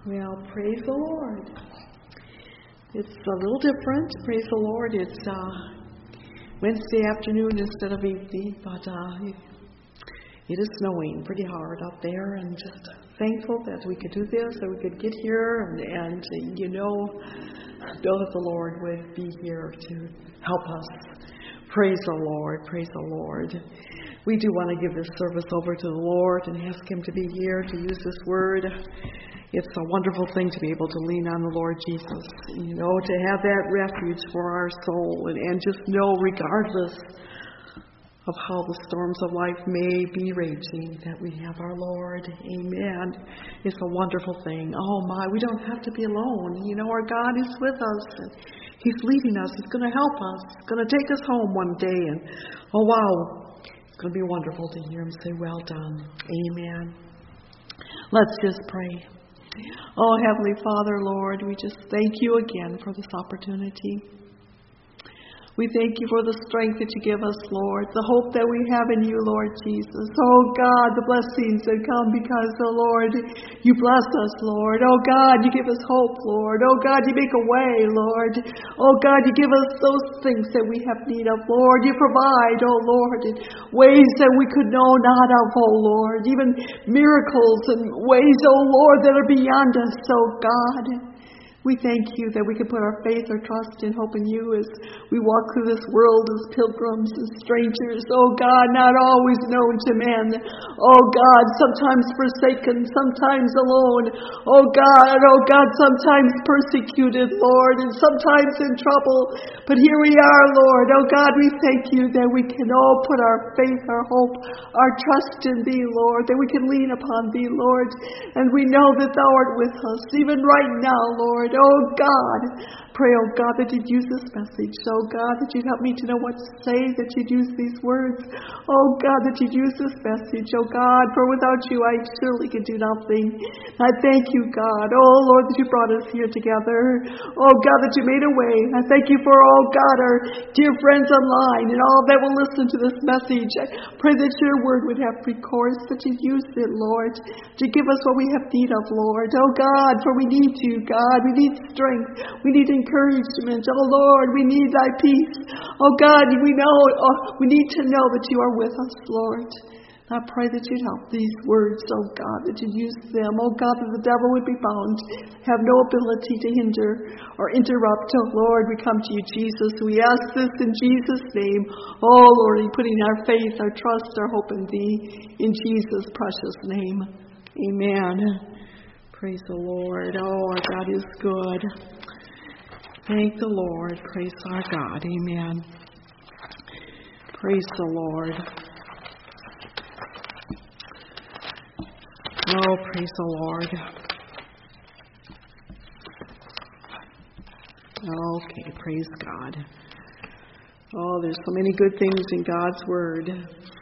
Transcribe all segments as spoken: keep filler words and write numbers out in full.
Well, praise the Lord. It's a little different. Praise the Lord. It's uh, Wednesday afternoon instead of evening, but uh, it is snowing pretty hard out there, and just thankful that we could do this, that we could get here, and, and you know, know that the Lord would be here to help us. Praise the Lord. Praise the Lord. We do want to give this service over to the Lord and ask Him to be here to use this word. It's a wonderful thing to be able to lean on the Lord Jesus, you know, to have that refuge for our soul, and, and just know, regardless of how the storms of life may be raging, that we have our Lord. Amen. It's a wonderful thing. Oh my, we don't have to be alone. You know, our God is with us. And He's leading us. He's going to help us. He's going to take us home one day. And oh wow, it's going to be wonderful to hear Him say, well done. Amen. Let's just pray. Oh, Heavenly Father, Lord, we just thank You again for this opportunity. We thank You for the strength that You give us, Lord, the hope that we have in You, Lord Jesus. Oh, God, the blessings that come because, oh, Lord, You bless us, Lord. Oh, God, You give us hope, Lord. Oh, God, You make a way, Lord. Oh, God, You give us those things that we have need of, Lord. You provide, oh, Lord, in ways that we could know not of, oh, Lord. Even miracles and ways, oh, Lord, that are beyond us, oh, God. We thank You that we can put our faith, our trust, and hope in You as we walk through this world as pilgrims and strangers. Oh God, not always known to men. Oh God, sometimes forsaken, sometimes alone. Oh God, oh God, sometimes persecuted, Lord, and sometimes in trouble. But here we are, Lord. Oh God, we thank You that we can all put our faith, our hope, our trust in Thee, Lord, that we can lean upon Thee, Lord. And we know that Thou art with us, even right now, Lord. Oh God, pray, oh God, that You'd use this message. Oh God, that You'd help me to know what to say, that You'd use these words. Oh God, that You'd use this message. Oh God, for without You, I surely could do nothing. I thank You, God. Oh Lord, that You brought us here together. Oh God, that You made a way. I thank You for, oh God, our dear friends online and all that will listen to this message. I pray that Your word would have free course, that You'd use it, Lord, to give us what we have need of, Lord. Oh God, for we need You, God. We need strength. We need encouragement. Oh Lord, we need Thy peace. Oh God, we know, oh, we need to know that You are with us, Lord. I pray that You'd help these words, oh God, that You'd use them. Oh God, that the devil would be bound, have no ability to hinder or interrupt. Oh Lord, we come to You, Jesus. We ask this in Jesus' name. Oh Lord, putting our faith, our trust, our hope in Thee, in Jesus' precious name. Amen. Praise the Lord. Oh, our God is good. Thank the Lord. Praise our God. Amen. Praise the Lord. Oh, praise the Lord. Okay, praise God. Oh, there's so many good things in God's Word.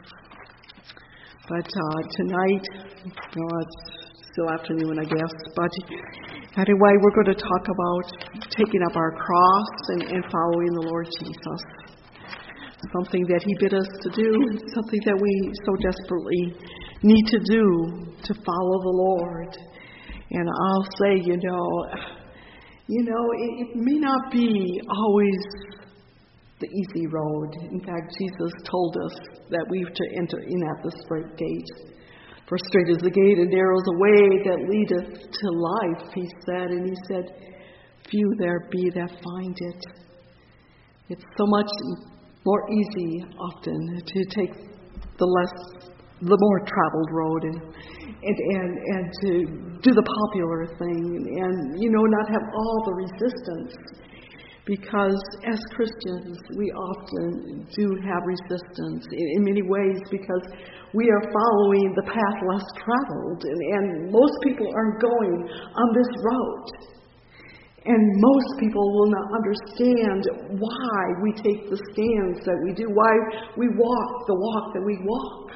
But uh, tonight, oh, it's still afternoon, I guess. But anyway, we're going to talk about taking up our cross and, and following the Lord Jesus. Something that He bid us to do, something that we so desperately need to do to follow the Lord. And I'll say, you know, you know, it, it may not be always the easy road. In fact, Jesus told us that we have to enter in at the straight gate. For straight is the gate, and narrow is the way that leadeth to life, He said. And He said, few there be that find it. It's so much more easy often to take the less, the more traveled road and and and, and to do the popular thing and, you know, not have all the resistance. Because as Christians, we often do have resistance in, in many ways because we are following the path less traveled. And, and most people aren't going on this road. And most people will not understand why we take the stands that we do, why we walk the walk that we walk.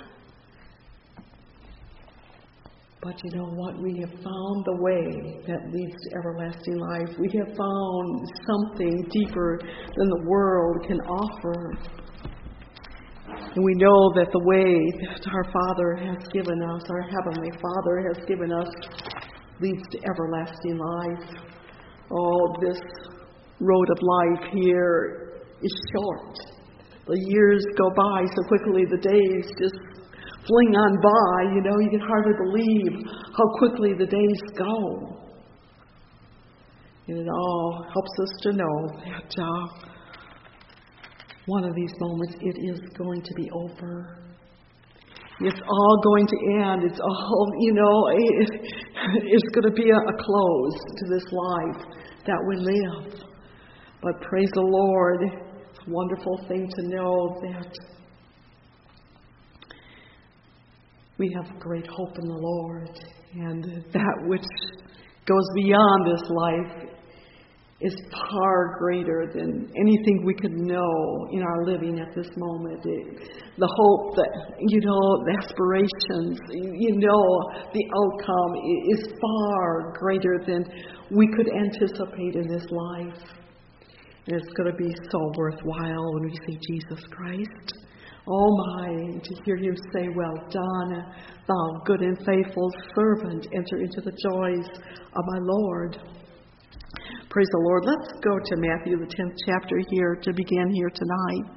But you know what? We have found the way that leads to everlasting life. We have found something deeper than the world can offer. And we know that the way that our Father has given us, our Heavenly Father has given us, leads to everlasting life. Oh, this road of life here is short. The years go by so quickly, the days just fling on by. You know, you can hardly believe how quickly the days go. And it all helps us to know that uh, one of these moments, it is going to be over. It's all going to end. It's all, you know, it, it's going to be a, a close to this life that we live. But praise the Lord, it's a wonderful thing to know that we have great hope in the Lord. And that which goes beyond this life is far greater than anything we could know in our living at this moment. It, the hope that, you know, the aspirations, you know, the outcome is far greater than we could anticipate in this life. And it's going to be so worthwhile when we see Jesus Christ. Oh my, to hear him say, "Well done, thou good and faithful servant, enter into the joys of my Lord." Praise the Lord. Let's go to Matthew, the tenth chapter here to begin here tonight.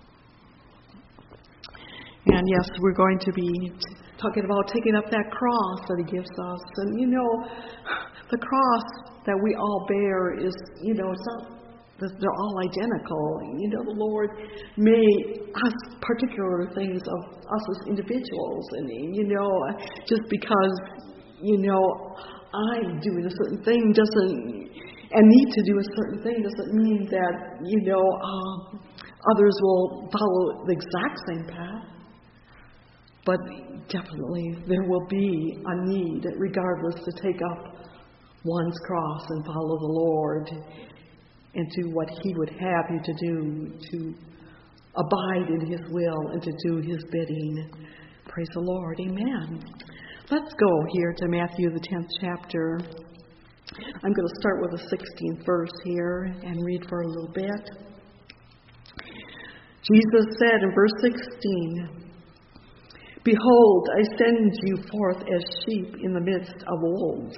And yes, we're going to be t- talking about taking up that cross that he gives us. And you know, the cross that we all bear is, you know, it's not, they're all identical. You know, the Lord made us particular things of us as individuals. And, you know, just because, you know, I'm doing a certain thing doesn't, and need to do a certain thing doesn't mean that, you know, um, others will follow the exact same path. But definitely there will be a need, regardless, to take up one's cross and follow the Lord and do what he would have you to do, to abide in his will and to do his bidding. Praise the Lord. Amen. Let's go here to Matthew, the tenth chapter. I'm going to start with the sixteenth verse here and read for a little bit. Jesus said in verse sixteen, "Behold, I send you forth as sheep in the midst of wolves.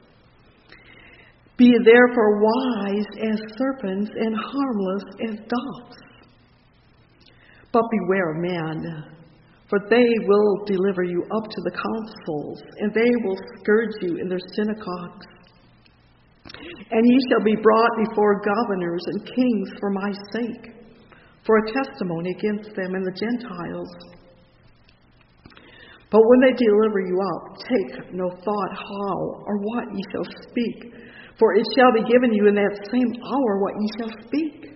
Be therefore wise as serpents and harmless as doves. But beware of men, for they will deliver you up to the councils, and they will scourge you in their synagogues. And ye shall be brought before governors and kings for my sake, for a testimony against them and the Gentiles. But when they deliver you up, take no thought how or what ye shall speak, for it shall be given you in that same hour what ye shall speak.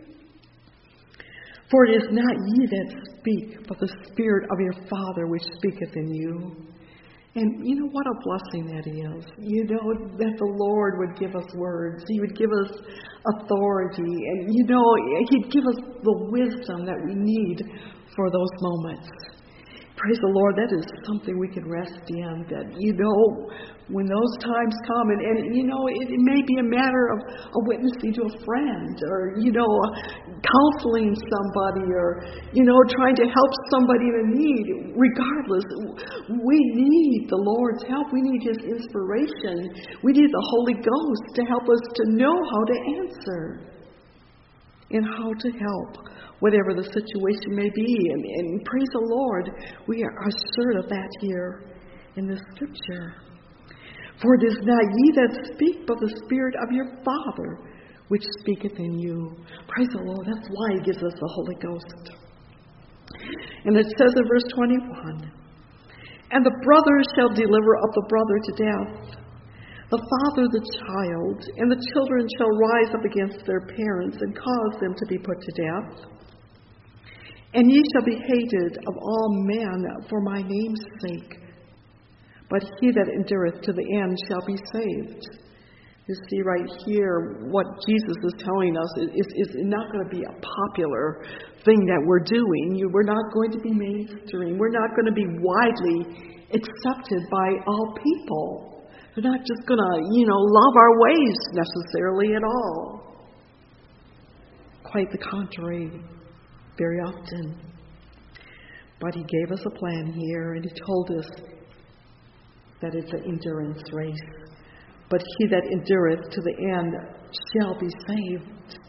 For it is not ye that speak, but the Spirit of your Father which speaketh in you." And you know what a blessing that is. You know, that the Lord would give us words. He would give us authority. And you know, he'd give us the wisdom that we need for those moments. Praise the Lord, that is something we can rest in, that, you know, when those times come, and, and you know, it, it may be a matter of a witnessing to a friend, or, you know, counseling somebody, or, you know, trying to help somebody in a need. Regardless, we need the Lord's help. We need his inspiration. We need the Holy Ghost to help us to know how to answer and how to help whatever the situation may be. And, and praise the Lord, we are assured of that here in this scripture. For it is not ye that speak, but the Spirit of your Father which speaketh in you. Praise the Lord. That's why he gives us the Holy Ghost. And it says in verse twenty-one, "And the brother shall deliver up the brother to death, the father the child, and the children shall rise up against their parents and cause them to be put to death. And ye shall be hated of all men for my name's sake, but he that endureth to the end shall be saved." You see right here, what Jesus is telling us is, is, is not going to be a popular thing that we're doing. You, we're not going to be mainstream. We're not going to be widely accepted by all people. We're not just going to, you know, love our ways necessarily at all. Quite the contrary, very often. But he gave us a plan here, and he told us that it's an endurance race. but he that endureth to the end shall be saved.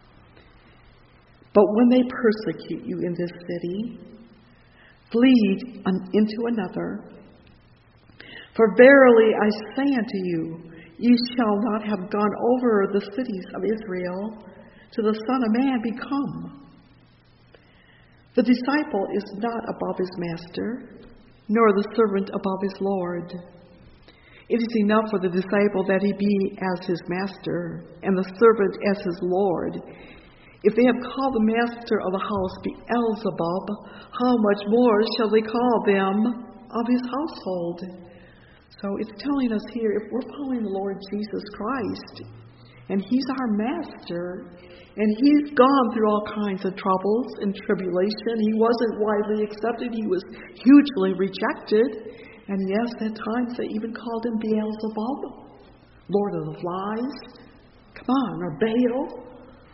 But when they persecute you in this city, flee into another. For verily I say unto you, ye shall not have gone over the cities of Israel till the Son of Man be come. The disciple is not above his master, nor the servant above his Lord. It is enough for the disciple that he be as his master, and the servant as his Lord. If they have called the master of the house Beelzebub, how much more shall they call them of his household? So it's telling us here, if we're following the Lord Jesus Christ, and he's our master, and he's gone through all kinds of troubles and tribulation. He wasn't widely accepted. He was hugely rejected. And yes, at times they even called him Beelzebub, Lord of the Flies. Come on, or Baal.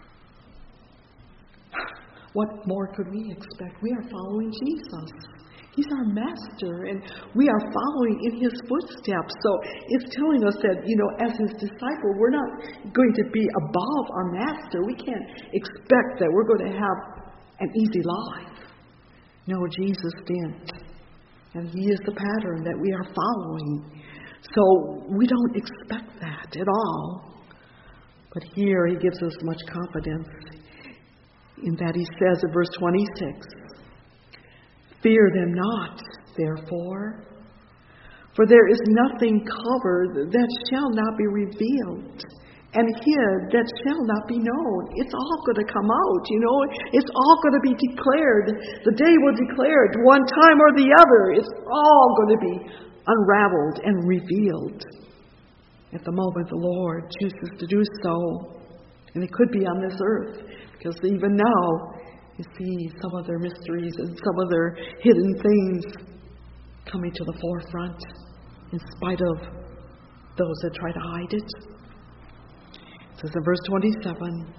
What more could we expect? We are following Jesus. He's our master, and we are following in his footsteps. So it's telling us that, you know, as his disciple, we're not going to be above our master. We can't expect that we're going to have an easy life. No, Jesus didn't. And he is the pattern that we are following. So we don't expect that at all. But here he gives us much confidence in that he says in verse twenty-six, fear them not, therefore, for there is nothing covered that shall not be revealed, and hid that shall not be known. It's all going to come out, you know. It's all going to be declared. The day will declare it one time or the other. It's all going to be unraveled and revealed at the moment the Lord chooses to do so. And it could be on this earth, because even now you see some of their mysteries and some of their hidden things coming to the forefront in spite of those that try to hide it. It says in verse twenty-seven,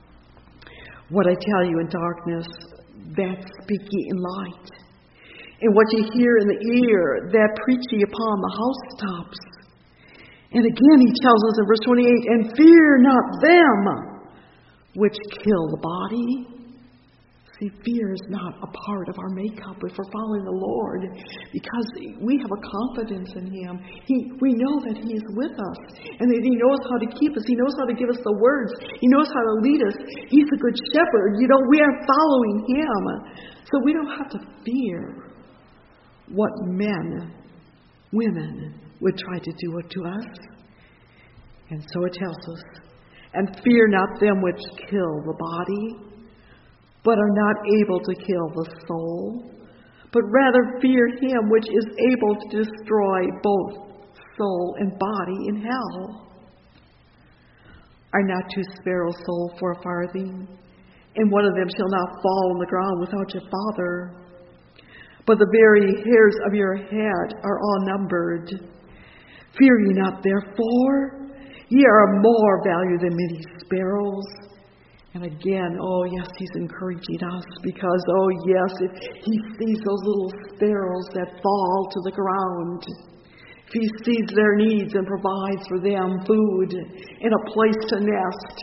what I tell you in darkness, that speak ye in light. And what ye hear in the ear, that preach ye upon the housetops. And again he tells us in verse twenty-eight, and fear not them which kill the body. See, fear is not a part of our makeup if we're following the Lord, because we have a confidence in him. He, we know that he is with us, and that he knows how to keep us. He knows how to give us the words. He knows how to lead us. He's a good shepherd. You know, we are following him. So we don't have to fear what men, women would try to do it to us. And so it tells us, and fear not them which kill the body, but are not able to kill the soul, but rather fear him which is able to destroy both soul and body in hell. Are not two sparrows sold for a farthing? And one of them shall not fall on the ground without your Father. But the very hairs of your head are all numbered. Fear ye not, therefore, ye are of more value than many sparrows. And again, oh yes, he's encouraging us, because, oh yes, if he sees those little sparrows that fall to the ground, if he sees their needs and provides for them food and a place to nest,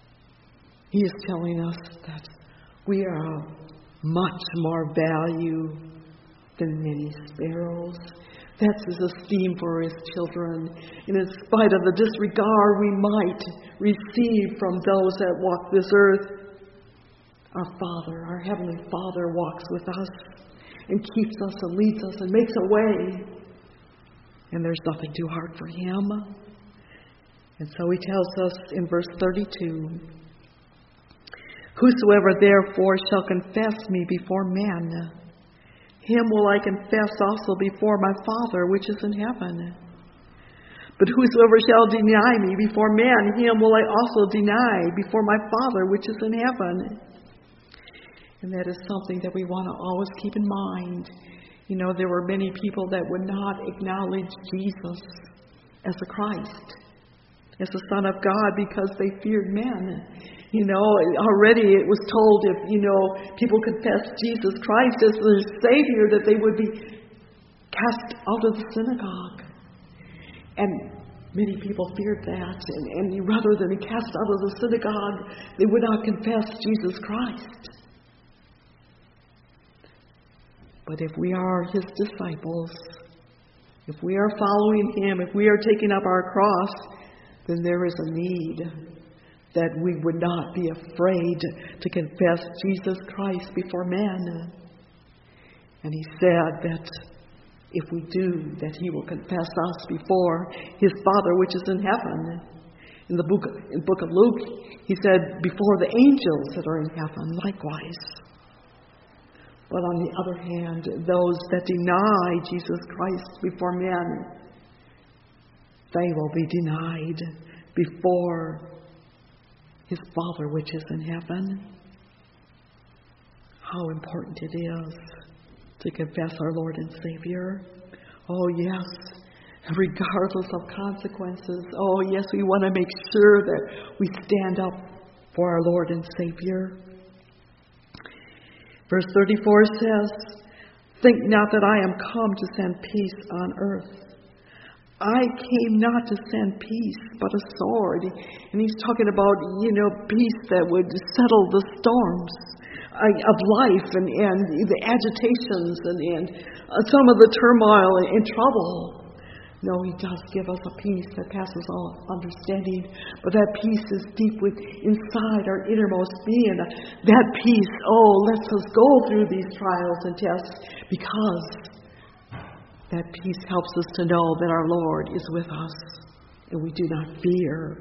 he is telling us that we are of much more value than many sparrows. That's his esteem for his children. And in spite of the disregard we might receive from those that walk this earth, our Father, our Heavenly Father, walks with us and keeps us and leads us and makes a way. And there's nothing too hard for him. And so he tells us in verse thirty-two, whosoever therefore shall confess me before men, him will I confess also before my Father which is in heaven. But whosoever shall deny me before men, him will I also deny before my Father which is in heaven. And that is something that we want to always keep in mind. You know, there were many people that would not acknowledge Jesus as the Christ, as the Son of God, because they feared men. You know, already it was told if, you know, people confess Jesus Christ as their Savior, that they would be cast out of the synagogue. And Many people feared that, and, and rather than be cast out of the synagogue, they would not confess Jesus Christ. But if we are His disciples, if we are following Him, if we are taking up our cross, then there is a need that we would not be afraid to confess Jesus Christ before men. And He said that if we do, that He will confess us before His Father which is in heaven. In the book, in the book of Luke, He said, before the angels that are in heaven, likewise. But on the other hand, those that deny Jesus Christ before men, they will be denied before His Father which is in heaven. How important it is to confess our Lord and Savior. Oh, yes, regardless of consequences. Oh, yes, we want to make sure that we stand up for our Lord and Savior. Verse thirty-four says, think not that I am come to send peace on earth. I came not to send peace, but a sword. And He's talking about, you know, peace that would settle the storms of life and, and the agitations and, and some of the turmoil and trouble. No, He does give us a peace that passes all understanding, but that peace is deep within inside our innermost being. That peace, oh, lets us go through these trials and tests because that peace helps us to know that our Lord is with us and we do not fear.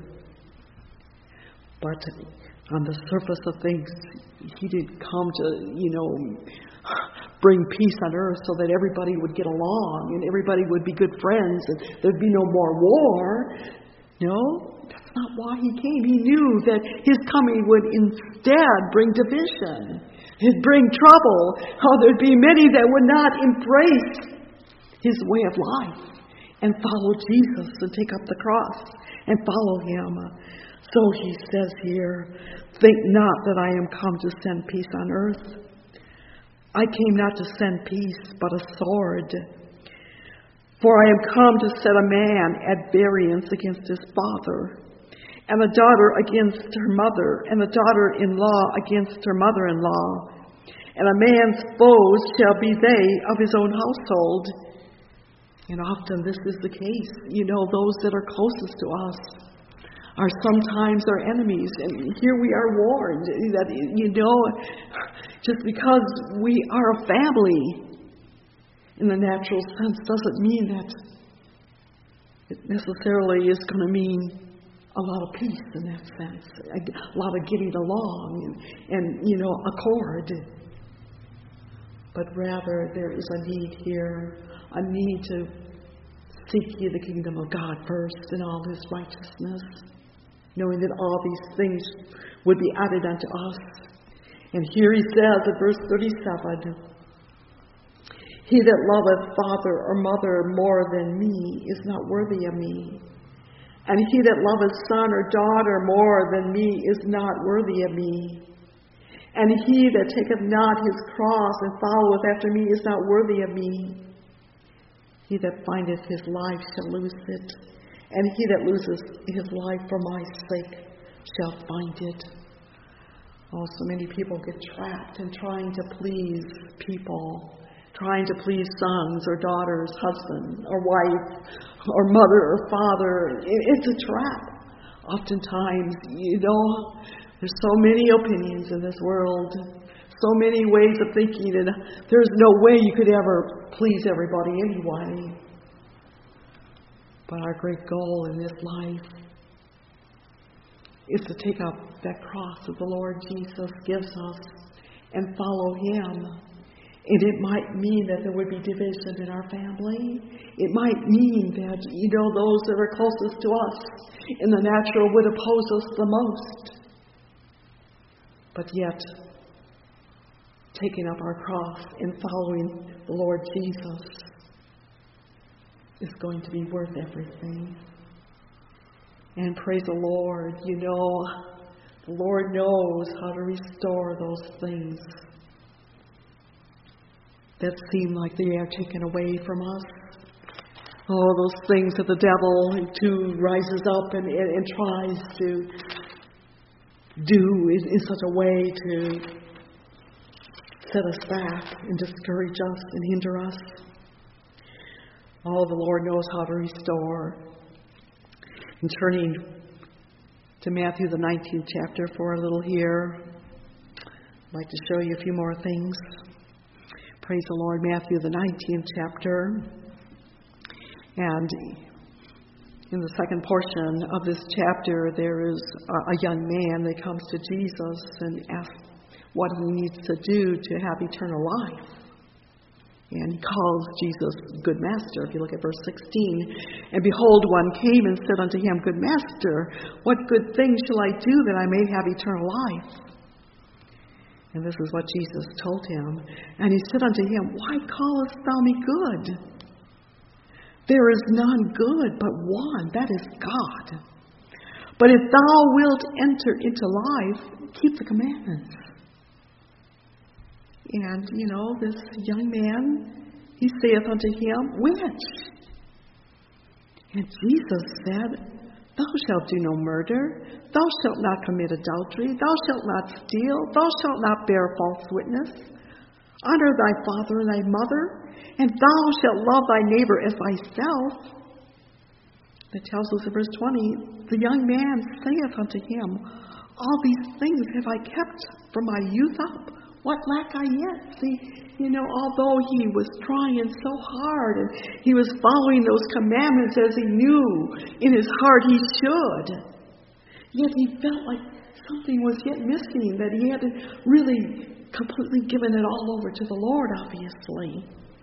But on the surface of things, He didn't come to, you know, bring peace on earth so that everybody would get along and everybody would be good friends and there'd be no more war. No, that's not why He came. He knew that His coming would instead bring division. It'd bring trouble. How there'd be many that would not embrace His way of life and follow Jesus and take up the cross and follow Him. So He says here, think not that I am come to send peace on earth. I came not to send peace, but a sword. For I am come to set a man at variance against his father, and a daughter against her mother, and a daughter-in-law against her mother-in-law. And a man's foes shall be they of his own household. And often this is the case. You know, those that are closest to us are sometimes our enemies. And here we are warned that, you know, just because we are a family in the natural sense doesn't mean that it necessarily is going to mean a lot of peace in that sense, a lot of getting along and, and you know, accord. But rather there is a need here, a need to seek ye the kingdom of God first and all His righteousness, knowing that all these things would be added unto us. And here He says in verse thirty-seven, he that loveth father or mother more than me is not worthy of me. And he that loveth son or daughter more than me is not worthy of me. And he that taketh not his cross and followeth after me is not worthy of me. He that findeth his life shall lose it, and he that loses his life for my sake shall find it. Oh, so many people get trapped in trying to please people, trying to please sons or daughters, husband or wife, or mother or father. It's a trap. Oftentimes, you know, there's so many opinions in this world, so many ways of thinking, and there's no way you could ever please everybody anyway. But our great goal in this life is to take up that cross that the Lord Jesus gives us and follow Him. And it might mean that there would be division in our family. It might mean that, you know, those that are closest to us in the natural would oppose us the most. But yet, taking up our cross and following the Lord Jesus is going to be worth everything. And praise the Lord, you know, the Lord knows how to restore those things that seem like they are taken away from us. Oh, those things that the devil too rises up and, and, and tries to do in, in such a way to set us back and discourage us and hinder us. Oh, the Lord knows how to restore. And turning to Matthew, the nineteenth chapter for a little here, I'd like to show you a few more things. Praise the Lord, Matthew, the nineteenth chapter. And in the second portion of this chapter, there is a, a young man that comes to Jesus and asks what he needs to do to have eternal life. And he calls Jesus good master. If you look at verse sixteen, and behold, one came and said unto him, Good master, what good thing shall I do that I may have eternal life? And this is what Jesus told him. And he said unto him, Why callest thou me good? There is none good but one, that is God. But if thou wilt enter into life, keep the commandments. And, you know, this young man, he saith unto him, Which? And Jesus said, Thou shalt do no murder, thou shalt not commit adultery, thou shalt not steal, thou shalt not bear false witness. Honor thy father and thy mother, and thou shalt love thy neighbor as thyself. It tells us in verse twenty, the young man saith unto him, All these things have I kept from my youth up. What lack I yet? See, you know, although he was trying so hard and he was following those commandments as he knew in his heart he should, yet he felt like something was yet missing, that he hadn't really completely given it all over to the Lord, obviously.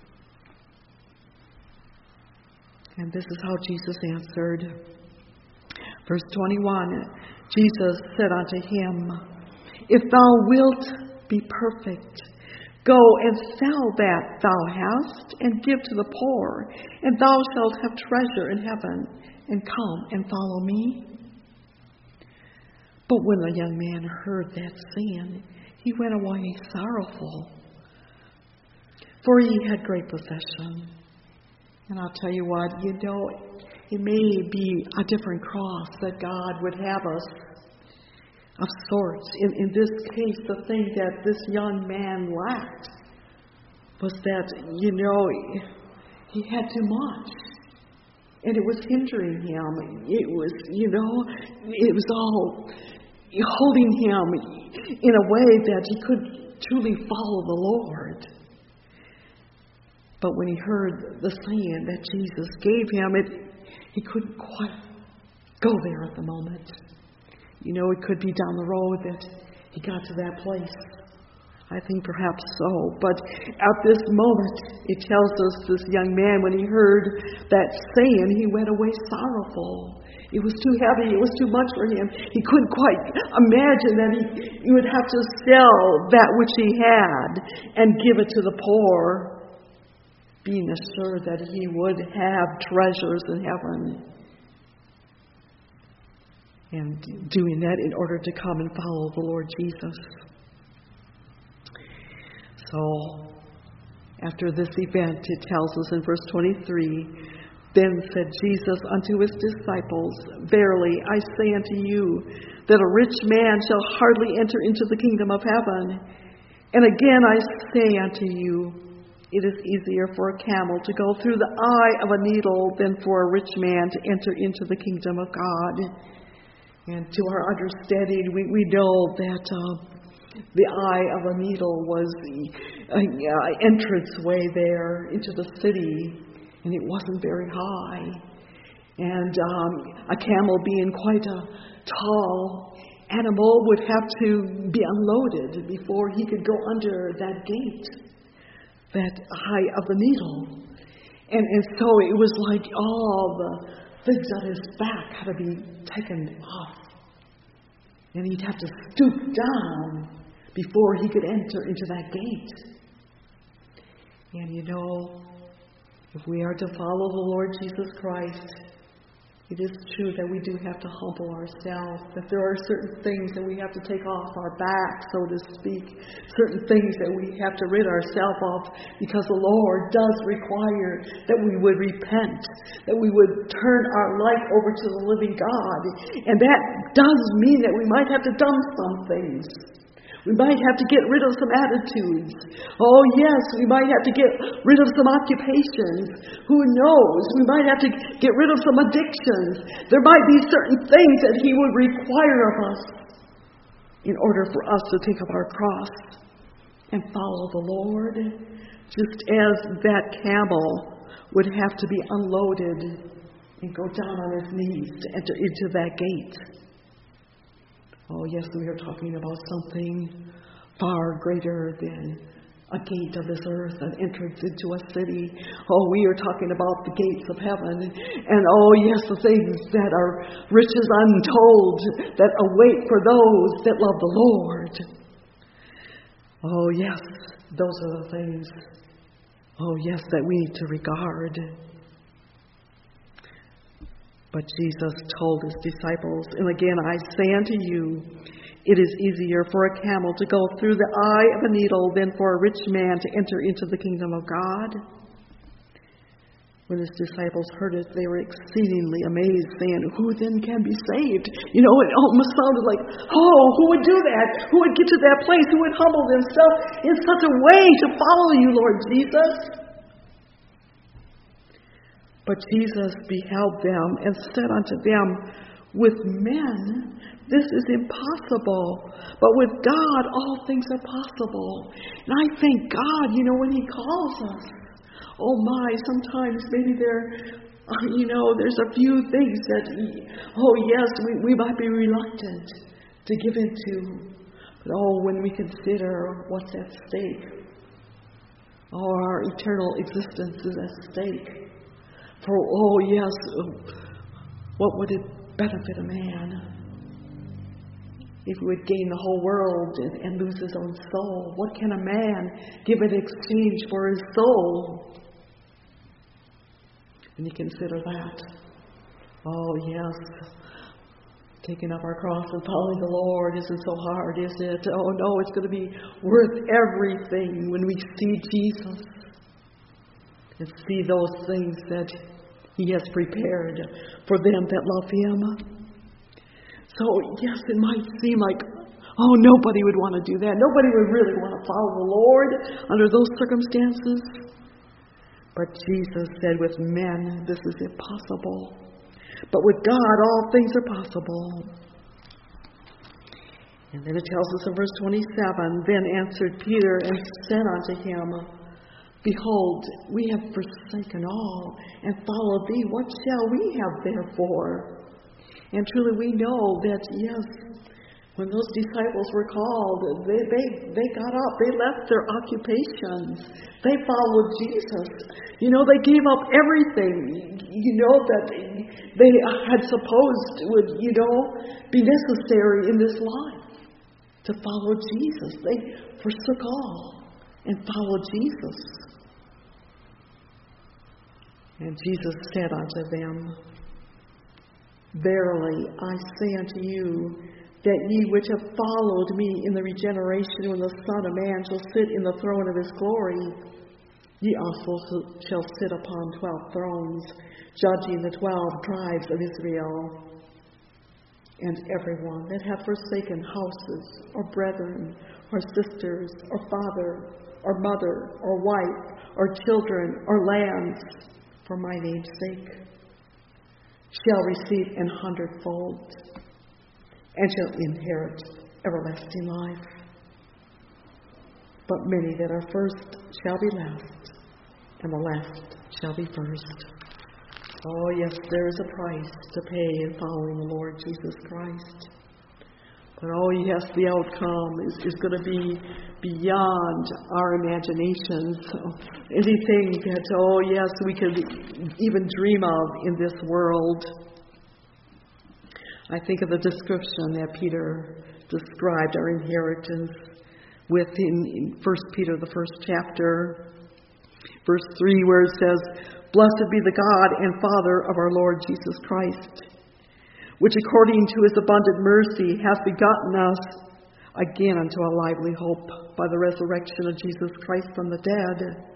And this is how Jesus answered. Verse twenty-one, Jesus said unto him, If thou wilt be perfect, go and sell that thou hast, and give to the poor, and thou shalt have treasure in heaven, and come and follow me. But when the young man heard that saying, he went away sorrowful, for he had great possession. And I'll tell you what, you know, it may be a different cross that God would have us of sorts. In, in this case, the thing that this young man lacked was that, you know, he had too much. And it was hindering him. It was, you know, it was all holding him in a way that he couldn't truly follow the Lord. But when he heard the saying that Jesus gave him, it he couldn't quite go there at the moment. You know, it could be down the road that he got to that place. I think perhaps so. But at this moment, it tells us this young man, when he heard that saying, he went away sorrowful. It was too heavy. It was too much for him. He couldn't quite imagine that he, he would have to sell that which he had and give it to the poor, being assured that he would have treasures in heaven. And doing that in order to come and follow the Lord Jesus. So, after this event, it tells us in verse twenty-three, Then said Jesus unto his disciples, Verily I say unto you, that a rich man shall hardly enter into the kingdom of heaven. And again I say unto you, it is easier for a camel to go through the eye of a needle than for a rich man to enter into the kingdom of God. And to our understanding, we, we know that uh, the eye of a needle was the uh, entranceway there into the city, and it wasn't very high. And um, a camel, being quite a tall animal, would have to be unloaded before he could go under that gate, that eye of the needle. And, and so it was like all the things on his back had to be taken off. And he'd have to stoop down before he could enter into that gate. And you know, if we are to follow the Lord Jesus Christ, It is true that we do have to humble ourselves, that there are certain things that we have to take off our back, so to speak, certain things that we have to rid ourselves of, because the Lord does require that we would repent, that we would turn our life over to the living God. And that does mean that we might have to dump some things. We might have to get rid of some attitudes. Oh, yes, we might have to get rid of some occupations. Who knows? We might have to get rid of some addictions. There might be certain things that He would require of us in order for us to take up our cross and follow the Lord. Just as that camel would have to be unloaded and go down on his knees to enter into that gate. Oh, yes, we are talking about something far greater than a gate of this earth, an entrance into a city. Oh, we are talking about the gates of heaven. And oh, yes, the things that are riches untold that await for those that love the Lord. Oh, yes, those are the things, oh, yes, that we need to regard. But Jesus told His disciples, and again I say unto you, it is easier for a camel to go through the eye of a needle than for a rich man to enter into the kingdom of God. When His disciples heard it, they were exceedingly amazed, saying, who then can be saved? You know, it almost sounded like, oh, who would do that? Who would get to that place? Who would humble themselves in such a way to follow you, Lord Jesus? But Jesus beheld them and said unto them, with men this is impossible, but with God all things are possible. And I thank God, you know, when He calls us, oh my, sometimes maybe there, uh, you know, there's a few things that, oh yes, we, we might be reluctant to give into. But oh, when we consider what's at stake, oh, our eternal existence is at stake. For, oh yes, what would it benefit a man if he would gain the whole world and, and lose his own soul? What can a man give in exchange for his soul? When you consider that, oh yes, taking up our cross and following the Lord isn't so hard, is it? Oh no, it's going to be worth everything when we see Jesus and see those things that He has prepared for them that love Him. So, yes, it might seem like, oh, nobody would want to do that. Nobody would really want to follow the Lord under those circumstances. But Jesus said, with men, this is impossible. But with God, all things are possible. And then it tells us in verse twenty-seven, then answered Peter and said unto Him, behold, we have forsaken all and followed Thee. What shall we have therefore? And truly we know that, yes, when those disciples were called, they, they, they got up, they left their occupations, they followed Jesus. You know, they gave up everything, you know, that they had supposed would, you know, be necessary in this life to follow Jesus. They forsook all and followed Jesus. And Jesus said unto them, verily I say unto you, that ye which have followed me in the regeneration when the Son of Man shall sit in the throne of His glory, ye also shall sit upon twelve thrones, judging the twelve tribes of Israel. And everyone that hath forsaken houses, or brethren, or sisters, or father, or mother, or wife, or children, or lands, for my name's sake, shall receive an hundredfold, and shall inherit everlasting life. But many that are first shall be last, and the last shall be first. Oh yes, there is a price to pay in following the Lord Jesus Christ. But oh yes, the outcome is, is going to be beyond our imaginations. Anything that, oh yes, we could even dream of in this world. I think of the description that Peter described our inheritance with in, in First Peter, the first chapter, verse three, where it says, Blessed be the God and Father of our Lord Jesus Christ, which according to his abundant mercy hath begotten us again unto a lively hope by the resurrection of Jesus Christ from the dead,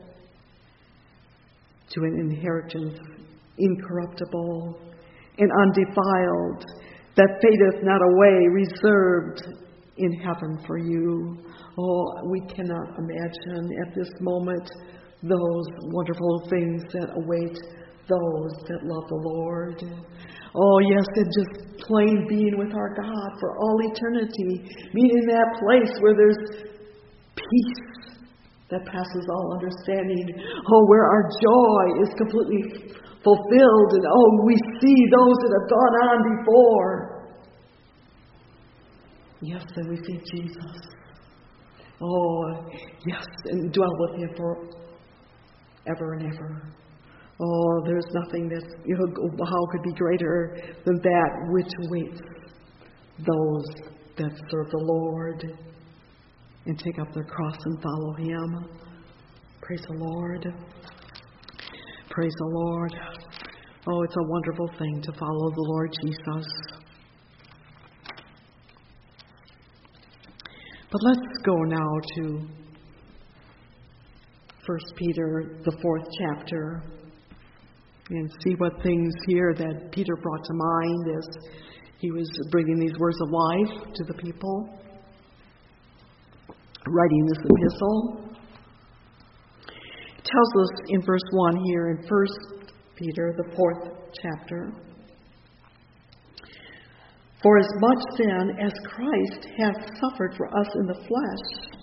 to an inheritance incorruptible and undefiled, that fadeth not away, reserved in heaven for you. Oh, we cannot imagine at this moment those wonderful things that await those that love the Lord. Oh, yes, and just plain being with our God for all eternity, being in that place where there's peace that passes all understanding. Oh, where our joy is completely fulfilled, and oh, we see those that have gone on before. Yes, and we see Jesus. Oh, yes, and dwell with him for ever and ever. Oh, there's nothing that, you know, how could be greater than that which waits those that serve the Lord and take up their cross and follow him. Praise the Lord. Praise the Lord. Oh, it's a wonderful thing to follow the Lord Jesus. But let's go now to First Peter, the fourth chapter, and see what things here that Peter brought to mind as he was bringing these words of life to the people, writing this epistle. It tells us in verse one here in First Peter, the fourth chapter, for as much then as Christ hath suffered for us in the flesh,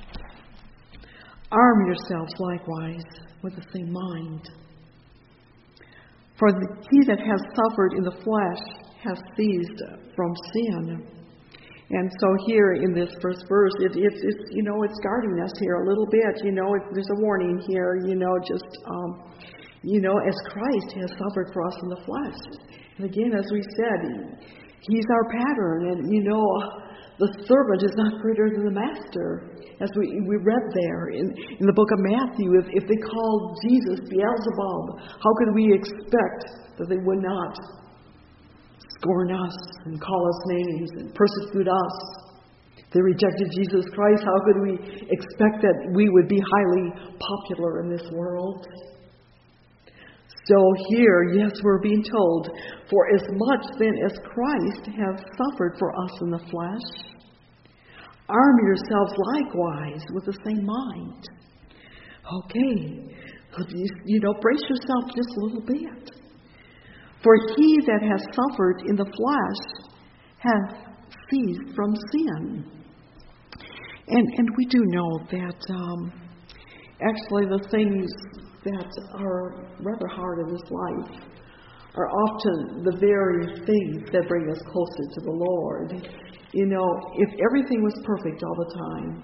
arm yourselves likewise with the same mind. For the, he that has suffered in the flesh hath ceased from sin. And so here in this first verse, it, it, it's, you know, it's guarding us here a little bit. You know, it, there's a warning here, you know, just, um, you know, as Christ has suffered for us in the flesh. And again, as we said, he's our pattern. And, you know, the servant is not greater than the master. As we, we read there in, in the book of Matthew, if, if they called Jesus Beelzebub, how could we expect that they would not scorn us and call us names and persecute us? If they rejected Jesus Christ, how could we expect that we would be highly popular in this world? So here, yes, we're being told, for as much then as Christ hath suffered for us in the flesh, arm yourselves likewise with the same mind. Okay, you know, brace yourself just a little bit. For he that has suffered in the flesh hath ceased from sin. And and we do know that um, actually the things that are rather hard in this life are often the very things that bring us closer to the Lord. You know, if everything was perfect all the time,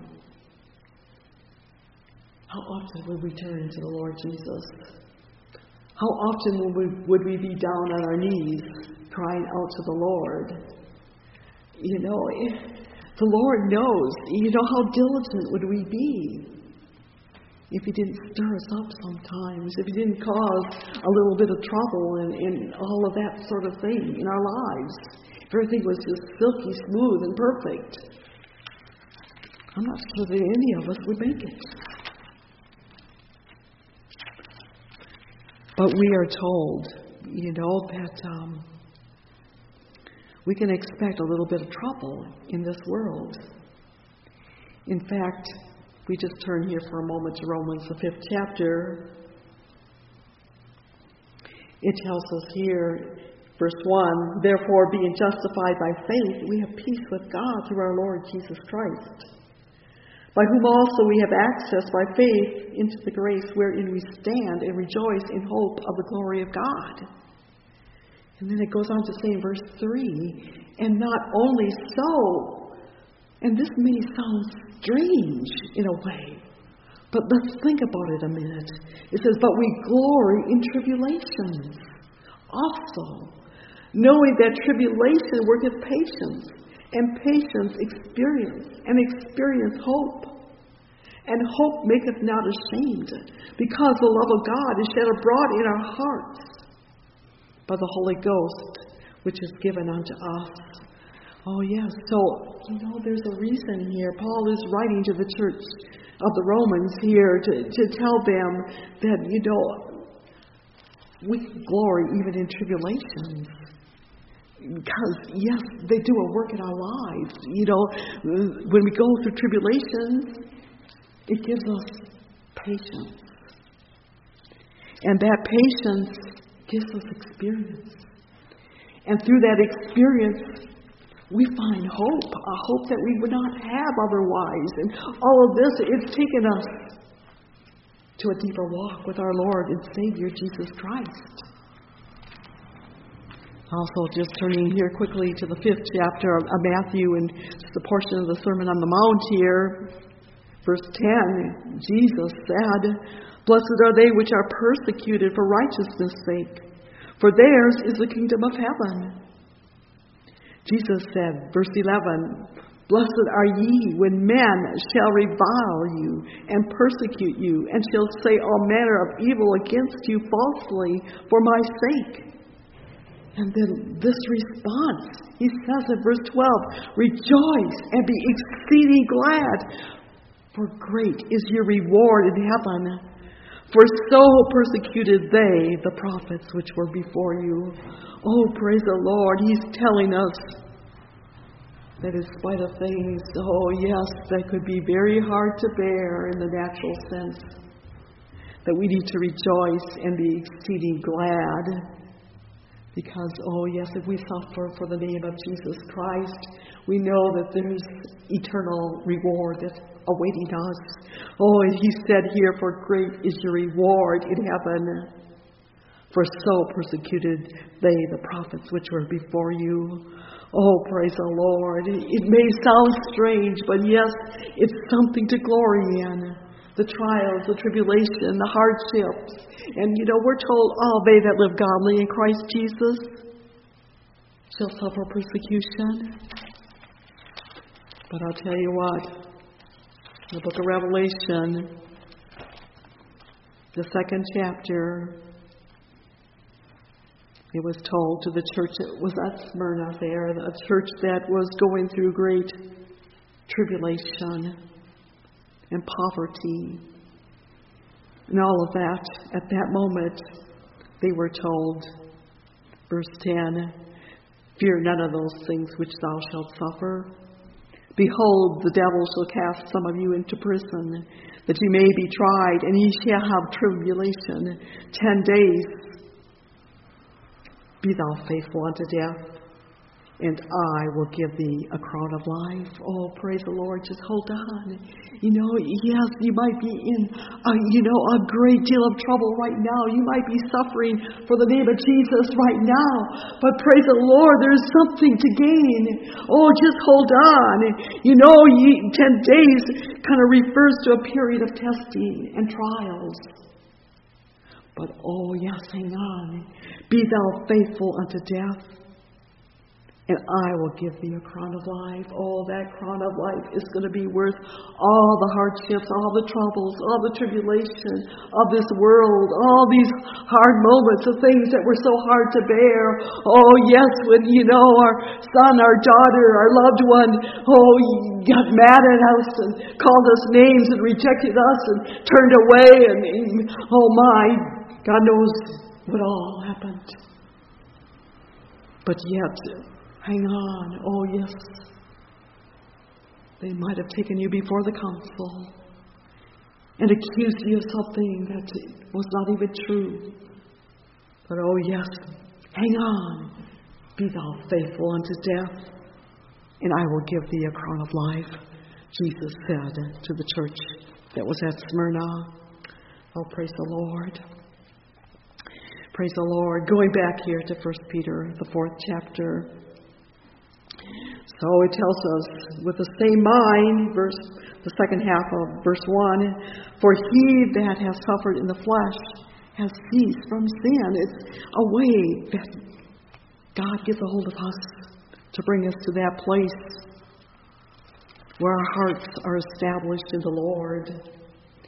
how often would we turn to the Lord Jesus? How often would we, would we be down on our knees crying out to the Lord? You know, if the Lord knows, you know, how diligent would we be if he didn't stir us up sometimes, if he didn't cause a little bit of trouble and, and all of that sort of thing in our lives. If everything was just silky smooth and perfect, I'm not sure that any of us would make it. But we are told, you know, that um, we can expect a little bit of trouble in this world. In fact, we just turn here for a moment to Romans, the fifth chapter. It tells us here, verse one, therefore, being justified by faith, we have peace with God through our Lord Jesus Christ, by whom also we have access by faith into the grace wherein we stand and rejoice in hope of the glory of God. And then it goes on to say in verse three, and not only so, and this may sound strange in a way, but let's think about it a minute. It says, but we glory in tribulations also, knowing that tribulation worketh patience, and patience experience, and experience hope. And hope maketh not ashamed, because the love of God is shed abroad in our hearts by the Holy Ghost, which is given unto us. Oh, yes. So, you know, there's a reason here. Paul is writing to the church of the Romans here to, to tell them that, you know, we glory even in tribulations. Because, yes, they do a work in our lives. You know, when we go through tribulations, it gives us patience. And that patience gives us experience. And through that experience, we find hope, a hope that we would not have otherwise. And all of this, it's taken us to a deeper walk with our Lord and Savior, Jesus Christ. Also, just turning here quickly to the fifth chapter of Matthew, and the portion of the Sermon on the Mount here. Verse ten, Jesus said, "Blessed are they which are persecuted for righteousness' sake, for theirs is the kingdom of heaven." Jesus said, verse eleven, "Blessed are ye when men shall revile you and persecute you, and shall say all manner of evil against you falsely for my sake." And then this response, he says in verse twelve, "Rejoice and be exceeding glad, for great is your reward in heaven. For so persecuted they the prophets which were before you." Oh, praise the Lord. He's telling us that in spite of things, oh yes, that could be very hard to bear in the natural sense, that we need to rejoice and be exceeding glad. Because, oh yes, if we suffer for the name of Jesus Christ, we know that there's eternal reward that's awaiting us. Oh, and he said here, "For great is your reward in heaven. For so persecuted they the prophets which were before you." Oh, praise the Lord. It may sound strange, but yes, it's something to glory in. The trials, the tribulation, the hardships. And, you know, we're told, all they that live godly in Christ Jesus shall suffer persecution. But I'll tell you what, in the book of Revelation, the second chapter, it was told to the church that was at Smyrna there, a church that was going through great tribulation and poverty and all of that. At that moment, they were told, verse ten, "Fear none of those things which thou shalt suffer. Behold, the devil shall cast some of you into prison, that ye may be tried, and ye shall have tribulation ten days. Be thou faithful unto death, and I will give thee a crown of life." Oh, praise the Lord. Just hold on. You know, yes, you might be in, a, you know, a great deal of trouble right now. You might be suffering for the name of Jesus right now. But praise the Lord, there's something to gain. Oh, just hold on. You know, ye, ten days kind of refers to a period of testing and trials. But, oh, yes, hang on. "Be thou faithful unto death, and I will give thee a crown of life." Oh, that crown of life is going to be worth all the hardships, all the troubles, all the tribulation of this world, all these hard moments of things that were so hard to bear. Oh, yes, when, you know, our son, our daughter, our loved one, oh, got mad at us and called us names and rejected us and turned away. And, and oh, my, God knows what all happened. But yet, hang on. Oh, yes. They might have taken you before the council and accused you of something that was not even true. But, oh, yes, hang on. "Be thou faithful unto death, and I will give thee a crown of life," Jesus said to the church that was at Smyrna. Oh, praise the Lord. Praise the Lord. Going back here to First Peter, the fourth chapter. So it tells us, with the same mind, verse the second half of verse one, "For he that has suffered in the flesh has ceased from sin." It's a way that God gets a hold of us to bring us to that place where our hearts are established in the Lord.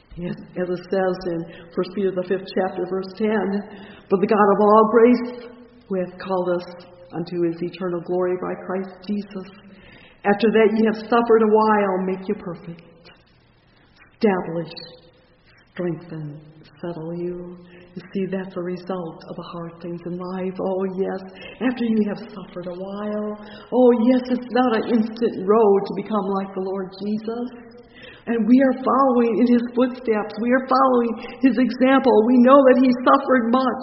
As, as it says in First Peter the fifth chapter, verse ten, "But the God of all grace, who hath called us unto his eternal glory by Christ Jesus, after that ye have suffered a while, make you perfect, establish, strengthen, settle you." You see, that's a result of the hard things in life. Oh, yes, after you have suffered a while. Oh, yes, it's not an instant road to become like the Lord Jesus. And we are following in his footsteps. We are following his example. We know that he suffered much.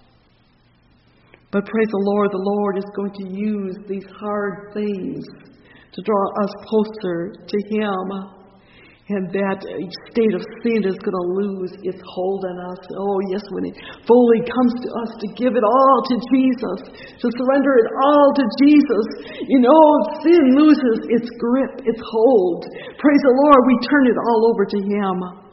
But praise the Lord, the Lord is going to use these hard things to draw us closer to him. And that state of sin is going to lose its hold on us. Oh, yes, when it fully comes to us to give it all to Jesus, to surrender it all to Jesus, you know, sin loses its grip, its hold. Praise the Lord, we turn it all over to him.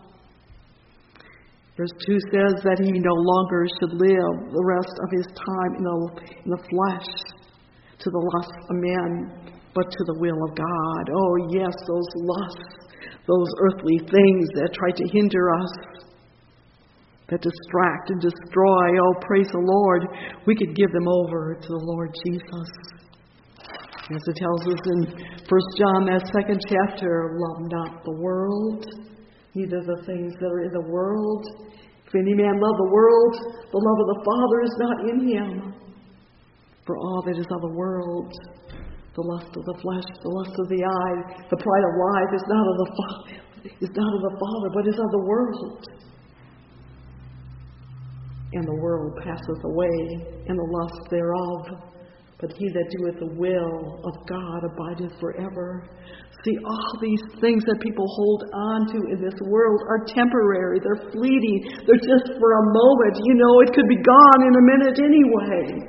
Verse two says that he no longer should live the rest of his time in the, in the flesh, to the lusts of men, but to the will of God. Oh, yes, those lusts. Those earthly things that try to hinder us, that distract and destroy. Oh, praise the Lord. We could give them over to the Lord Jesus. As it tells us in First John, that second chapter, "Love not the world, neither the things that are in the world. If any man love the world, the love of the Father is not in him. For all that is of the world, the lust of the flesh, the lust of the eye, the pride of life is not of the Father, is not of the Father, but is of the world. And the world passeth away, and the lust thereof. But he that doeth the will of God abideth forever." See, all these things that people hold on to in this world are temporary. They're fleeting. They're just for a moment. You know, it could be gone in a minute anyway.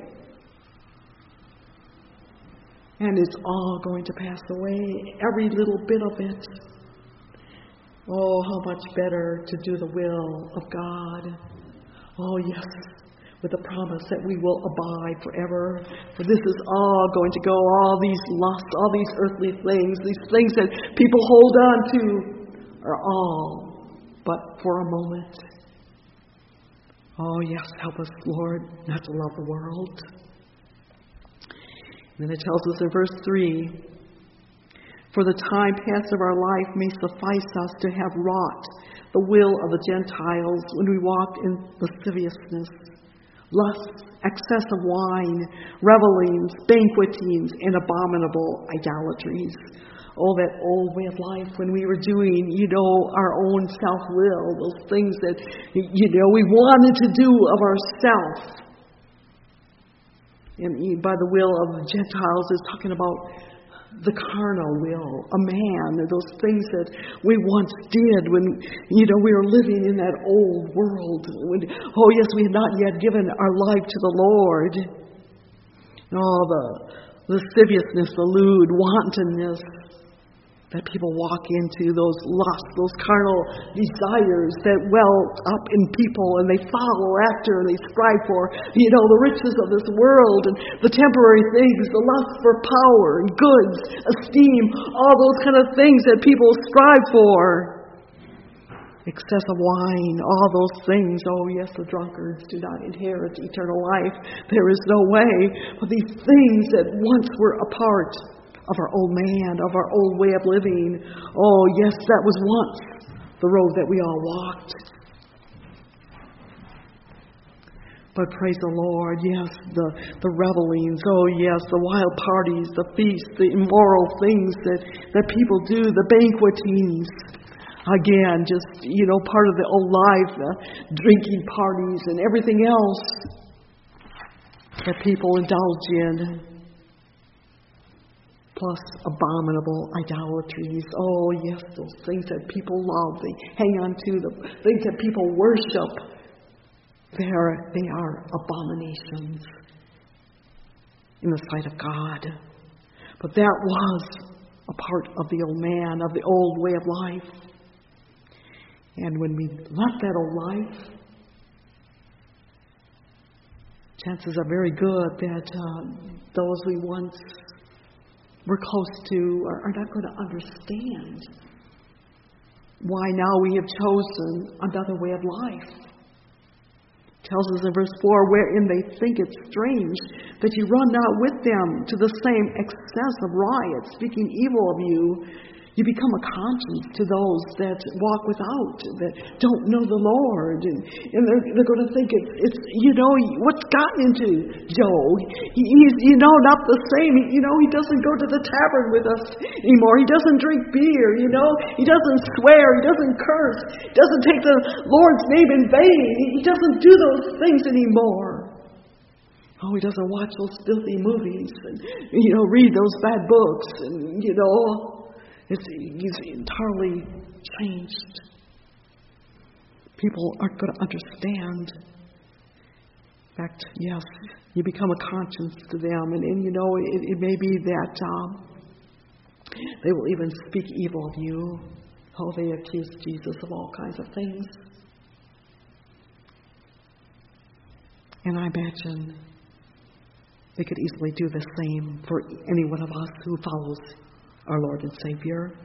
And it's all going to pass away, every little bit of it. Oh, how much better to do the will of God. Oh, yes, with the promise that we will abide forever. For this is all going to go, all these lusts, all these earthly things, these things that people hold on to are all but for a moment. Oh, yes, help us, Lord, not to love the world. And then it tells us in verse three, "For the time past of our life may suffice us to have wrought the will of the Gentiles when we walked in lasciviousness, lust, excess of wine, revellings, banquetings, and abominable idolatries." Oh, that old way of life when we were doing, you know, our own self-will, those things that, you know, we wanted to do of ourselves. And by the will of the Gentiles is talking about the carnal will, a man, those things that we once did when, you know, we were living in that old world. When, oh, yes, we had not yet given our life to the Lord. Oh, the lasciviousness, the lewd, wantonness that people walk into, those lusts, those carnal desires that well up in people, and they follow after and they strive for, you know, the riches of this world and the temporary things, the lust for power and goods, esteem, all those kind of things that people strive for. Excess of wine, all those things. Oh, yes, the drunkards do not inherit eternal life. There is no way. But these things that once were a part of our old man, of our old way of living. Oh, yes, that was once the road that we all walked. But praise the Lord, yes, the, the revelings, oh yes, the wild parties, the feasts, the immoral things that, that people do, the banquetings. Again, just, you know, part of the old life, the drinking parties and everything else that people indulge in. Plus abominable idolatries. Oh, yes, those things that people love. They hang on to, the things that people worship. They are, they are abominations in the sight of God. But that was a part of the old man, of the old way of life. And when we left that old life, chances are very good that uh, those we once we're close to are, are not going to understand why now we have chosen another way of life. It tells us in verse four, wherein they think it strange that you run not with them to the same excess of riot, speaking evil of you. You become a conscience to those that walk without, that don't know the Lord. And, and they're, they're going to think it's, it's, you know, what's gotten into Joe? He, he's, you know, not the same. He, you know, he doesn't go to the tavern with us anymore. He doesn't drink beer, you know. He doesn't swear. He doesn't curse. He doesn't take the Lord's name in vain. He doesn't do those things anymore. Oh, he doesn't watch those filthy movies and, you know, read those bad books and, you know. It's, he's entirely changed. People aren't going to understand. In fact, yes, you become a conscience to them. And, and you know, it, it may be that um, they will even speak evil of you. Oh, they accuse Jesus of all kinds of things. And I imagine they could easily do the same for any one of us who follows our Lord and Savior.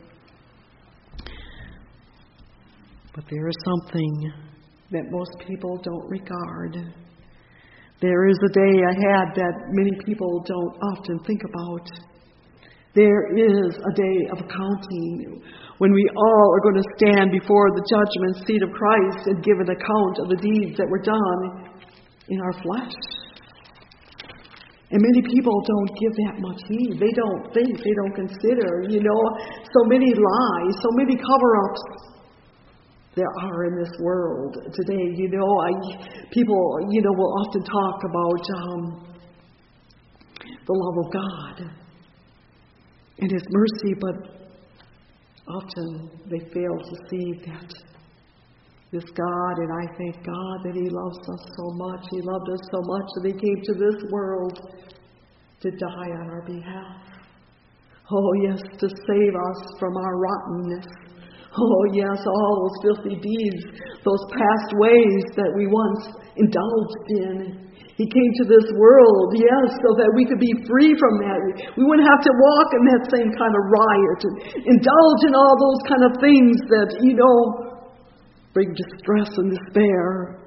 But there is something that most people don't regard. There is a day ahead that many people don't often think about. There is a day of accounting when we all are going to stand before the judgment seat of Christ and give an account of the deeds that were done in our flesh. And many people don't give that much heed. They don't think, they don't consider, you know, so many lies, so many cover-ups there are in this world today. You know, I, people, you know, will often talk about um, the love of God and His mercy, but often they fail to see that this God, and I thank God that He loves us so much. He loved us so much that He came to this world to die on our behalf. Oh, yes, to save us from our rottenness. Oh, yes, all those filthy deeds, those past ways that we once indulged in. He came to this world, yes, so that we could be free from that. We wouldn't have to walk in that same kind of riot and indulge in all those kind of things that, you know, bring distress and despair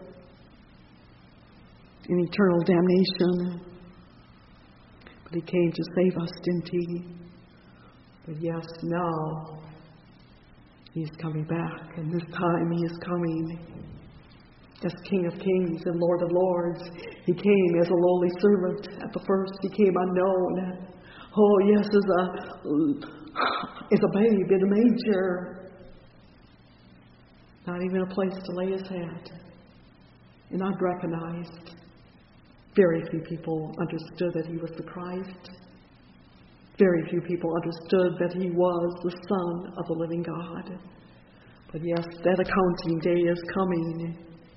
and eternal damnation. But He came to save us, didn't He? But yes, now He's coming back, and this time He is coming as King of Kings and Lord of Lords. He came as a lowly servant at the first. He came unknown. Oh yes, as a as a babe in a manger. Not even a place to lay His head. And unrecognized. Very few people understood that He was the Christ. Very few people understood that He was the Son of the living God. But yes, that accounting day is coming.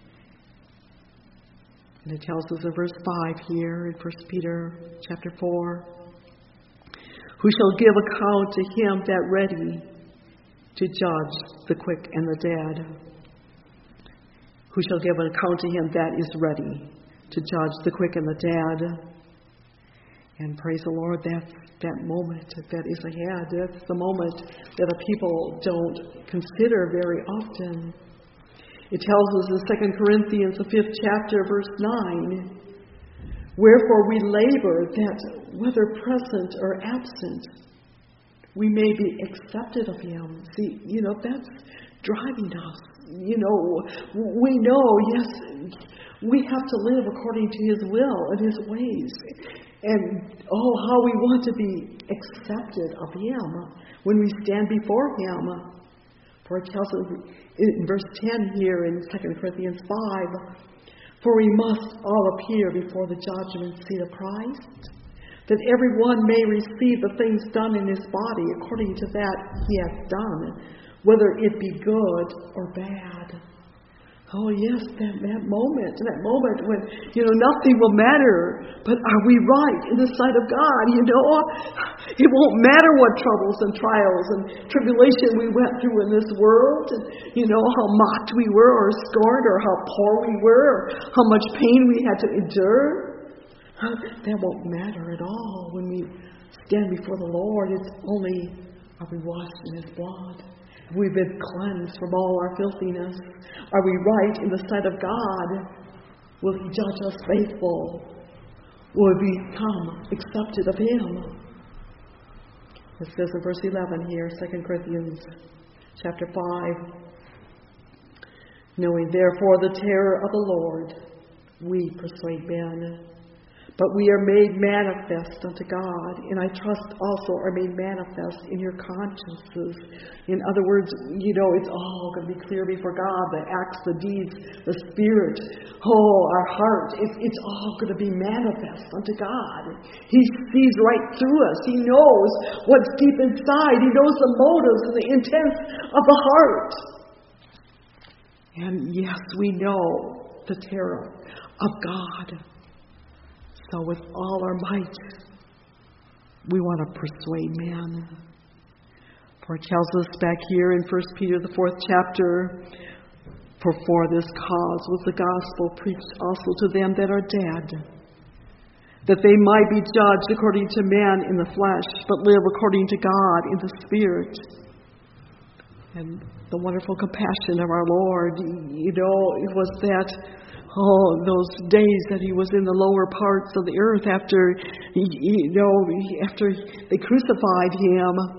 And it tells us in verse five here in First Peter chapter four, who shall give account to Him that ready to judge the quick and the dead. Who shall give an account to Him that is ready to judge the quick and the dead. And praise the Lord, that's that moment that is ahead. That's the moment that the people don't consider very often. It tells us in Second Corinthians, the fifth chapter, verse nine, wherefore we labor that whether present or absent, we may be accepted of Him. See, you know, that's driving us. You know, we know, yes, we have to live according to His will and His ways. And, oh, how we want to be accepted of Him when we stand before Him. For it tells us in verse ten here in Second Corinthians five, for we must all appear before the judgment seat of Christ, that everyone may receive the things done in his body according to that he hath done, whether it be good or bad. Oh yes, that, that moment, that moment when, you know, nothing will matter, but are we right in the sight of God? You know, it won't matter what troubles and trials and tribulation we went through in this world, and, you know, how mocked we were or scorned or how poor we were or how much pain we had to endure. That won't matter at all when we stand before the Lord. It's only, are we washed in His blood? Have we been cleansed from all our filthiness? Are we right in the sight of God? Will He judge us faithful? Will we become accepted of Him? It says in verse eleven here, Second Corinthians chapter five, knowing therefore the terror of the Lord, we persuade men. But we are made manifest unto God, and I trust also are made manifest in your consciences. In other words, you know, it's all going to be clear before God, the acts, the deeds, the Spirit, oh, our heart. It's, it's all going to be manifest unto God. He sees right through us. He knows what's deep inside. He knows the motives and the intents of the heart. And yes, we know the terror of God. So with all our might, we want to persuade men. For it tells us back here in First Peter, the fourth chapter, for for this cause was the gospel preached also to them that are dead, that they might be judged according to men in the flesh, but live according to God in the Spirit. And the wonderful compassion of our Lord, you know, it was that, oh, those days that He was in the lower parts of the earth after, you know, after they crucified Him.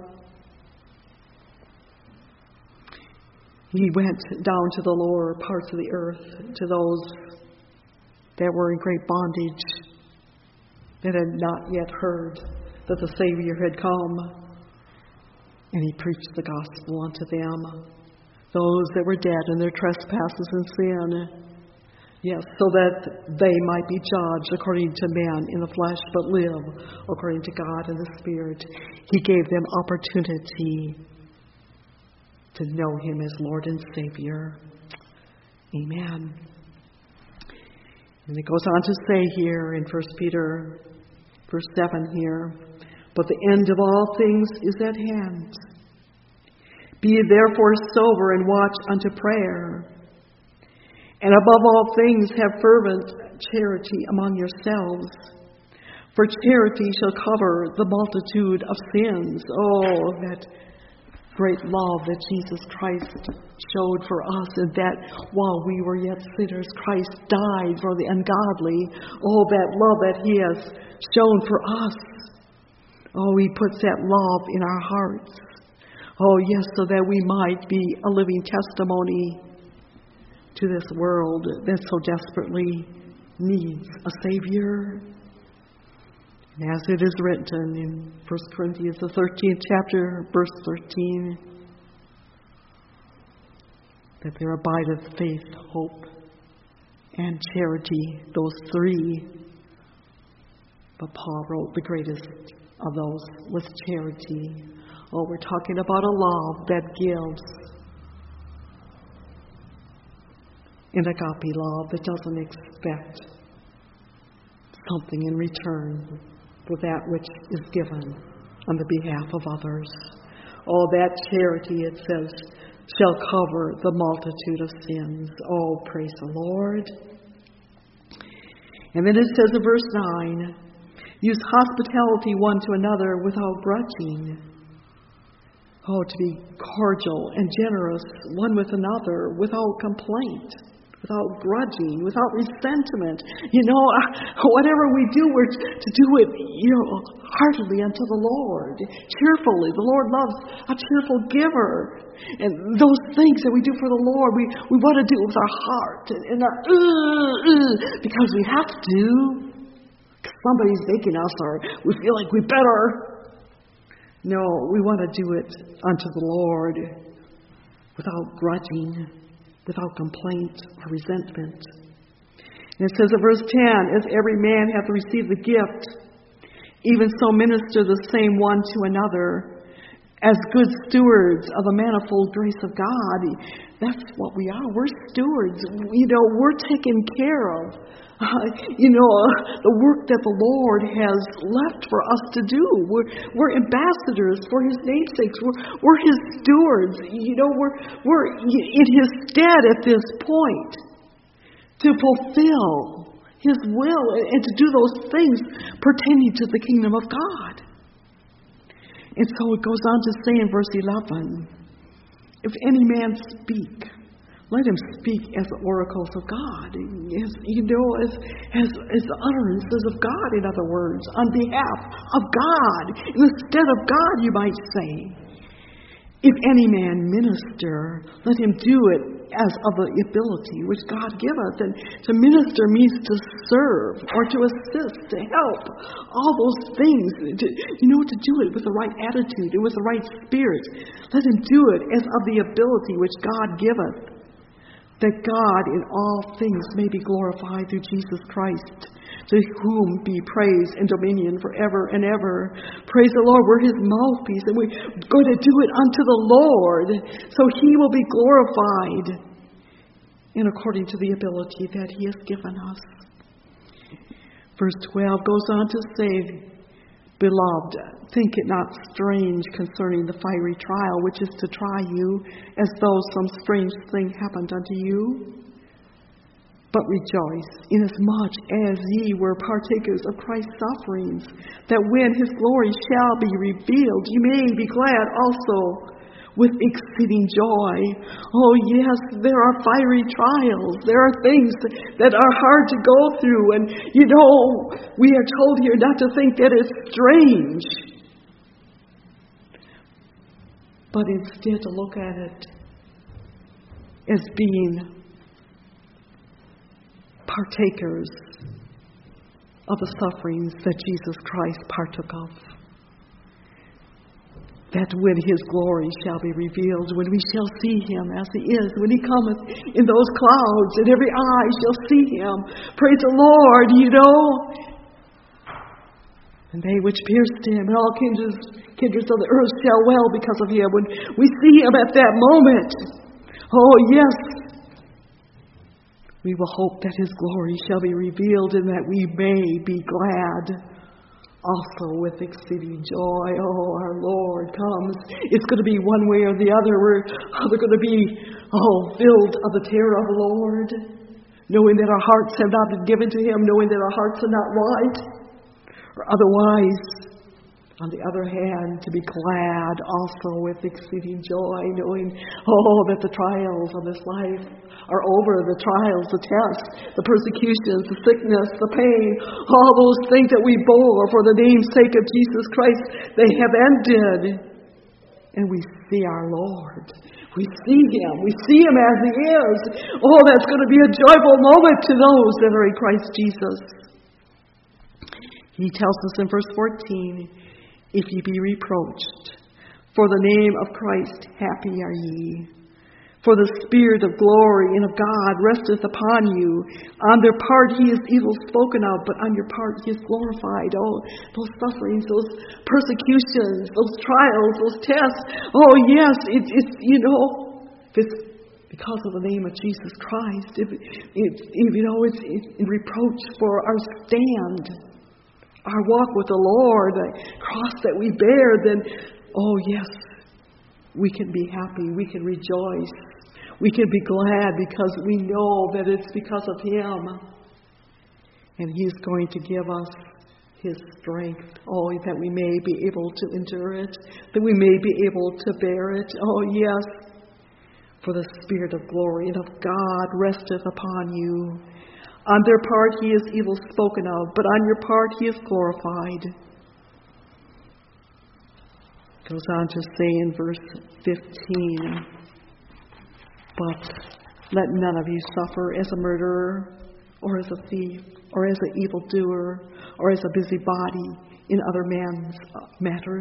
He went down to the lower parts of the earth, to those that were in great bondage, that had not yet heard that the Savior had come. And He preached the gospel unto them, those that were dead in their trespasses and sin. Yes, so that they might be judged according to men in the flesh, but live according to God in the Spirit. He gave them opportunity to know Him as Lord and Savior. Amen. And it goes on to say here in First Peter, verse seven here, but the end of all things is at hand. Be ye therefore sober and watch unto prayer. And above all things have fervent charity among yourselves, for charity shall cover the multitude of sins. Oh, that great love that Jesus Christ showed for us, and that while we were yet sinners, Christ died for the ungodly. Oh, that love that He has shown for us. Oh, He puts that love in our hearts. Oh, yes, so that we might be a living testimony to this world that so desperately needs a Savior. And as it is written in First Corinthians, the thirteenth chapter, verse thirteen, that there abideth faith, hope, and charity, those three. But Paul wrote the greatest of those was charity. Oh, we're talking about a love that gives. An agape love that doesn't expect something in return for that which is given on the behalf of others. Oh, that charity, it says, shall cover the multitude of sins. Oh, praise the Lord. And then it says in verse nine, use hospitality one to another without grudging. Oh, to be cordial and generous one with another without complaint, without grudging, without resentment. You know, whatever we do, we're to do it, you know, heartily unto the Lord, cheerfully. The Lord loves a cheerful giver. And those things that we do for the Lord, we, we want to do it with our heart and, and our, uh, uh, because we have to. Because somebody's making us, or we feel like we better. No, we want to do it unto the Lord without grudging, without complaint or resentment. And it says in verse ten, as every man hath received the gift, even so minister the same one to another, as good stewards of the manifold grace of God. That's what we are. We're stewards. You know, we're taken care of. Uh, you know, uh, the work that the Lord has left for us to do. We're, we're ambassadors for His namesake. We're, we're His stewards. You know, we're, we're in His stead at this point to fulfill His will and to do those things pertaining to the kingdom of God. And so it goes on to say in verse eleven, If any man speak, let him speak as the oracles of God, as, you know, as, as, as the utterances of God, in other words, on behalf of God. Instead of God, you might say. If any man minister, let him do it as of the ability which God giveth. And to minister means to serve or to assist, to help, all those things. To, you know, to do it with the right attitude and with the right spirit. Let him do it as of the ability which God giveth, that God in all things may be glorified through Jesus Christ, to whom be praise and dominion forever and ever. Praise the Lord, we're his mouthpiece, and we're going to do it unto the Lord, so he will be glorified, and according to the ability that he has given us. Verse twelve goes on to say, Beloved, think it not strange concerning the fiery trial which is to try you, as though some strange thing happened unto you. But rejoice, inasmuch as ye were partakers of Christ's sufferings, that when his glory shall be revealed, ye may be glad also with exceeding joy. Oh yes, there are fiery trials. There are things that are hard to go through. And you know, we are told here not to think that it's strange, but instead to look at it as being partakers of the sufferings that Jesus Christ partook of. That when his glory shall be revealed, when we shall see him as he is, when he cometh in those clouds, and every eye shall see him. Praise the Lord, you know. And they which pierced him, and all kindreds, kindreds of the earth shall well because of him. When we see him at that moment, oh yes, we will hope that his glory shall be revealed, and that we may be glad also with exceeding joy. Oh, our Lord comes. It's going to be one way or the other. We're either going to be, oh, filled of the terror of the Lord, knowing that our hearts have not been given to him, knowing that our hearts are not right, or otherwise, on the other hand, to be glad also with exceeding joy, knowing, oh, that the trials of this life are over, the trials, the tests, the persecutions, the sickness, the pain, all those things that we bore for the name's sake of Jesus Christ, they have ended. And we see our Lord. We see him. We see him as he is. Oh, that's going to be a joyful moment to those that are in Christ Jesus. He tells us in verse fourteen, if ye be reproached for the name of Christ, happy are ye. For the Spirit of glory and of God resteth upon you. On their part he is evil spoken of, but on your part he is glorified. Oh, those sufferings, those persecutions, those trials, those tests. Oh yes, it, it's, you know, it's because of the name of Jesus Christ. If, if, if you know, it's, it's in reproach for our stand, our walk with the Lord, the cross that we bear, then, oh yes, we can be happy, we can rejoice, we can be glad because we know that it's because of him. And he's going to give us his strength, oh, that we may be able to endure it, that we may be able to bear it. Oh yes, for the Spirit of glory and of God resteth upon you. On their part he is evil spoken of, but on your part he is glorified. Goes on to say in verse fifteen, but let none of you suffer as a murderer, or as a thief, or as an evildoer, or as a busybody in other men's matters.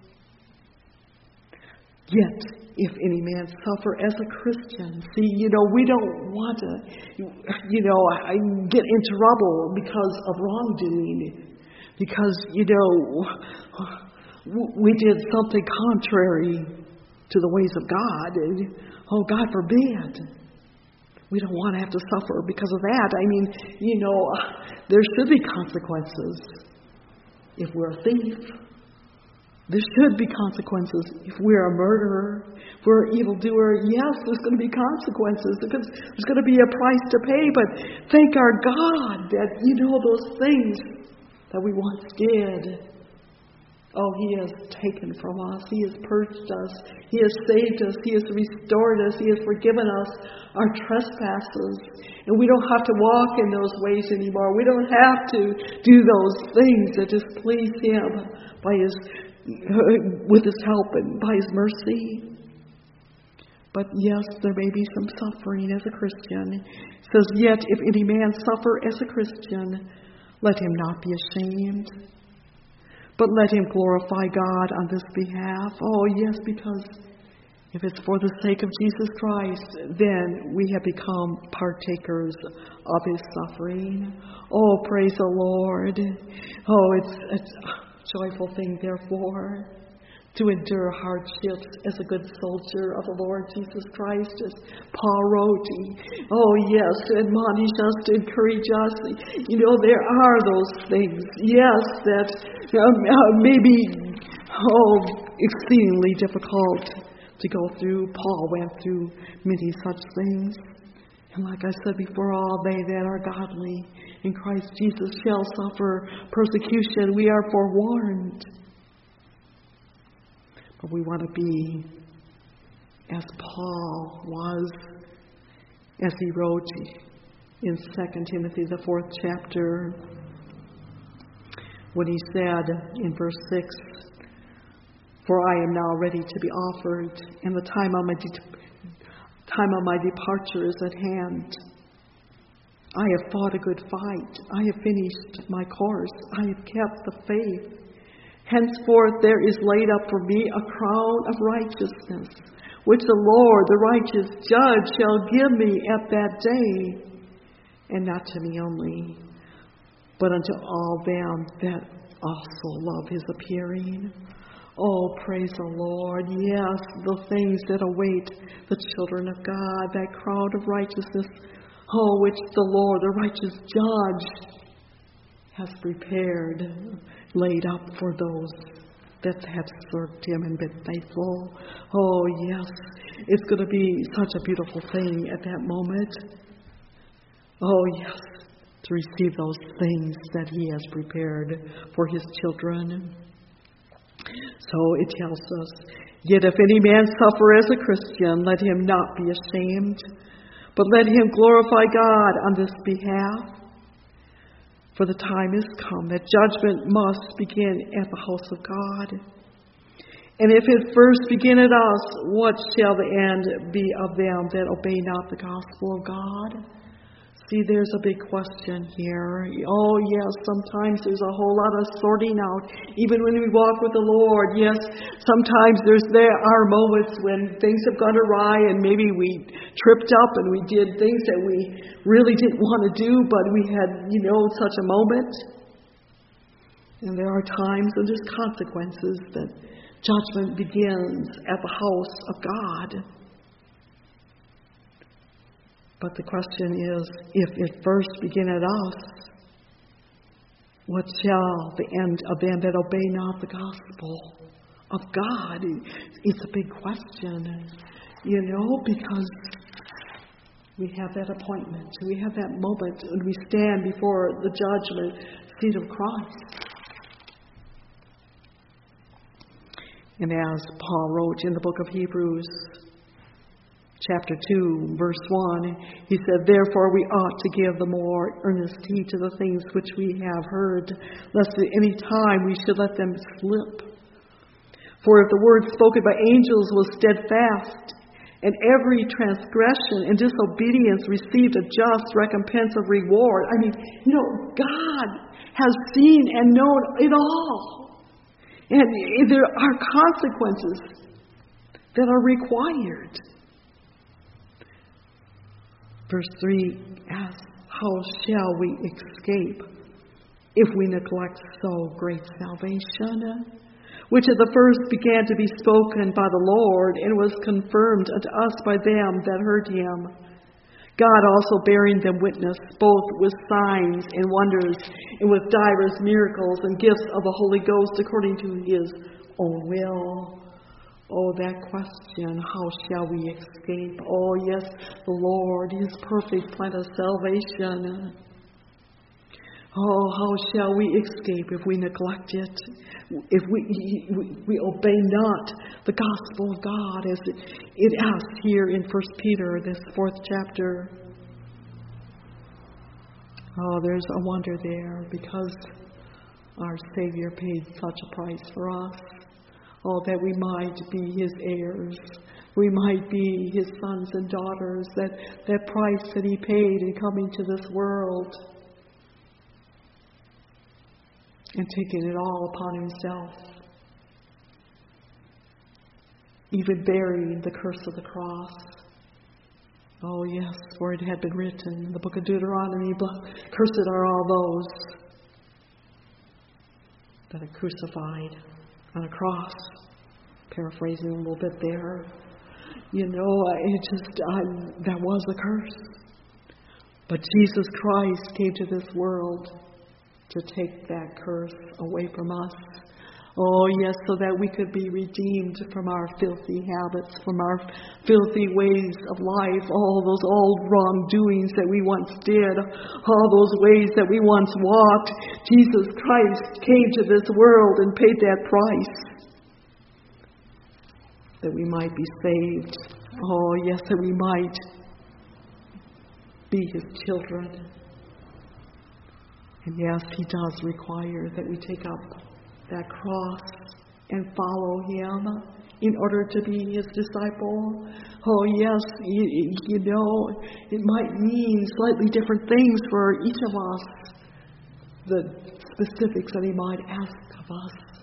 Yet, if any man suffer as a Christian, see, you know, we don't want to, you know, get into trouble because of wrongdoing, because, you know, we did something contrary to the ways of God. And, oh, God forbid. We don't want to have to suffer because of that. I mean, you know, there should be consequences if we're a thief. There should be consequences if we're a murderer, if we're an evildoer. Yes, there's going to be consequences because there's going to be a price to pay. But thank our God that, you know, those things that we once did, Oh, He has taken from us. He has purged us. He has saved us. He has restored us. He has forgiven us our trespasses. And we don't have to walk in those ways anymore. We don't have to do those things that displease Him by His, with His help and by His mercy. But yes, there may be some suffering as a Christian. It says, yet if any man suffer as a Christian, let him not be ashamed, but let him glorify God on this behalf. Oh, yes, because if it's for the sake of Jesus Christ, then we have become partakers of His suffering. Oh, praise the Lord. Oh, it's, it's a joyful thing, therefore, to endure hardships as a good soldier of the Lord Jesus Christ, as Paul wrote. Oh, yes, to admonish us, to encourage us. You know, there are those things, yes, that um, uh, may be, oh, exceedingly difficult to go through. Paul went through many such things. And like I said before, all they that are godly in Christ Jesus shall suffer persecution. We are forewarned. But we want to be as Paul was, as he wrote in Second Timothy, the fourth chapter, when he said in verse six, for I am now ready to be offered, and the time of my, de- time of my departure is at hand. I have fought a good fight. I have finished my course. I have kept the faith. Henceforth there is laid up for me a crown of righteousness, which the Lord, the righteous judge, shall give me at that day, and not to me only, but unto all them that also love His appearing. Oh, praise the Lord. Yes, the things that await the children of God, that crown of righteousness, oh, which the Lord, the righteous judge, has prepared, laid up for those that have served Him and been faithful. Oh, yes, it's going to be such a beautiful thing at that moment. Oh, yes, to receive those things that He has prepared for His children. So it tells us, yet if any man suffer as a Christian, let him not be ashamed, but let him glorify God on this behalf. For the time is come that judgment must begin at the house of God. And if it first begin at us, what shall the end be of them that obey not the gospel of God? See, there's a big question here. Oh, yes, sometimes there's a whole lot of sorting out. Even when we walk with the Lord, yes, sometimes there's there are moments when things have gone awry and maybe we tripped up and we did things that we really didn't want to do, but we had, you know, such a moment. And there are times when there's consequences that judgment begins at the house of God. But the question is, if it first begin at us, what shall the end of them that obey not the gospel of God? It's a big question, you know, because we have that appointment. We have that moment when we stand before the judgment seat of Christ. And as Paul wrote in the book of Hebrews, chapter two, verse one, he said, therefore we ought to give the more earnest heed to the things which we have heard, lest at any time we should let them slip. For if the word spoken by angels was steadfast, and every transgression and disobedience received a just recompense of reward. I mean, you know, God has seen and known it all. And there are consequences that are required. Verse three asks, how shall we escape if we neglect so great salvation, which at the first began to be spoken by the Lord, and was confirmed unto us by them that heard Him, God also bearing them witness, both with signs and wonders, and with divers miracles and gifts of the Holy Ghost according to His own will. Oh, that question, how shall we escape? Oh, yes, the Lord, His perfect plan of salvation. Oh, how shall we escape if we neglect it? If we, we, we obey not the gospel of God, as it, it asks here in First Peter, this fourth chapter. Oh, there's a wonder there, because our Savior paid such a price for us. Oh, that we might be His heirs. We might be His sons and daughters. That, that price that He paid in coming to this world and taking it all upon Himself. Even bearing the curse of the cross. Oh yes, for it had been written in the book of Deuteronomy, cursed are all those that are crucified on a cross. Paraphrasing a little bit there. You know, it just, I, that was a curse. But Jesus Christ came to this world to take that curse away from us. Oh, yes, so that we could be redeemed from our filthy habits, from our filthy ways of life, all those old wrongdoings that we once did, all those ways that we once walked. Jesus Christ came to this world and paid that price that we might be saved. Oh, yes, that we might be His children. And yes, He does require that we take up that cross and follow Him in order to be His disciple. Oh yes, you, you know, it might mean slightly different things for each of us, the specifics that He might ask of us.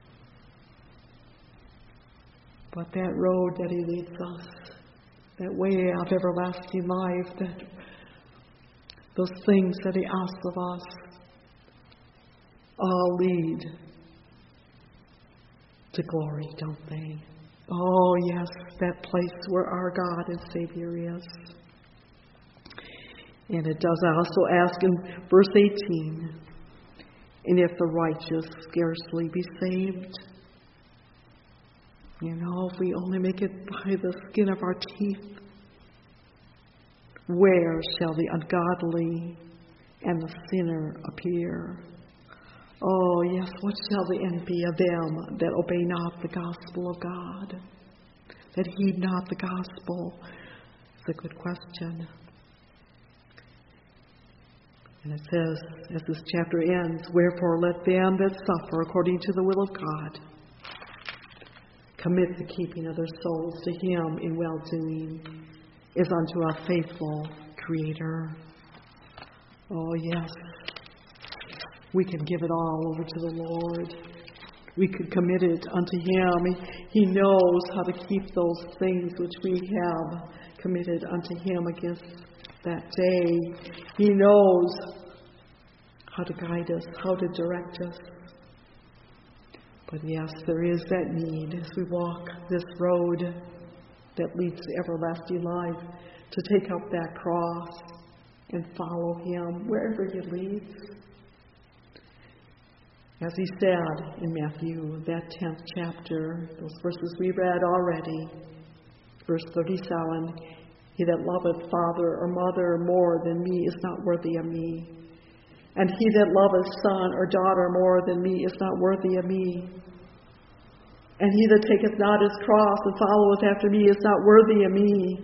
But that road that He leads us, that way of everlasting life, that those things that He asks of us, all lead to glory, don't they? Oh, yes, that place where our God and Savior is. And it does also ask in verse eighteen, and if the righteous scarcely be saved, you know, if we only make it by the skin of our teeth, where shall the ungodly and the sinner appear? Oh, yes, what shall the end be of them that obey not the gospel of God, that heed not the gospel? It's a good question. And it says, as this chapter ends, wherefore let them that suffer according to the will of God commit the keeping of their souls to Him in well-doing, as unto a faithful Creator. Oh, yes. We can give it all over to the Lord. We could commit it unto Him. He knows how to keep those things which we have committed unto Him against that day. He knows how to guide us, how to direct us. But yes, there is that need as we walk this road that leads to everlasting life, to take up that cross and follow Him wherever He leads. As He said in Matthew, that tenth chapter, those verses we read already, verse thirty-seven, he that loveth father or mother more than me is not worthy of me. And he that loveth son or daughter more than me is not worthy of me. And he that taketh not his cross and followeth after me is not worthy of me.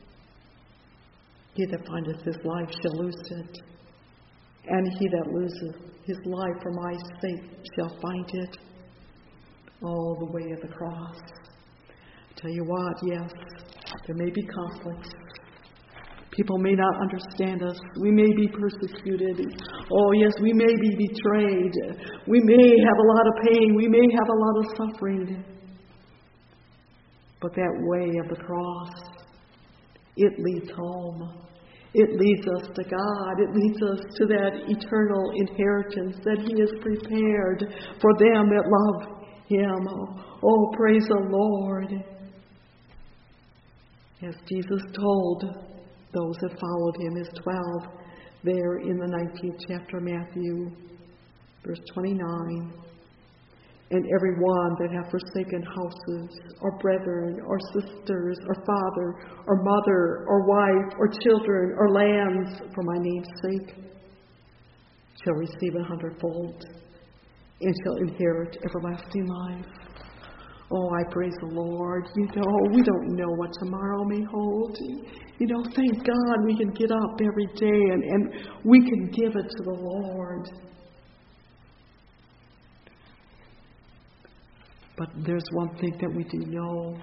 He that findeth his life shall lose it. And he that loseth his life for my sake shall find it. All the way of the cross. I tell you what, yes, there may be conflicts. People may not understand us. We may be persecuted. Oh, yes, we may be betrayed. We may have a lot of pain. We may have a lot of suffering. But that way of the cross, it leads home. It leads us to God. It leads us to that eternal inheritance that He has prepared for them that love Him. Oh, praise the Lord. As Jesus told those that followed Him, His twelve, there in the nineteenth chapter of Matthew, verse twenty-nine. And every one that hath forsaken houses, or brethren, or sisters, or father, or mother, or wife, or children, or lands, for my name's sake, shall receive a hundredfold and shall inherit everlasting life. Oh, I praise the Lord. You know, we don't know what tomorrow may hold. You know, thank God we can get up every day and, and we can give it to the Lord. But there's one thing that we do know.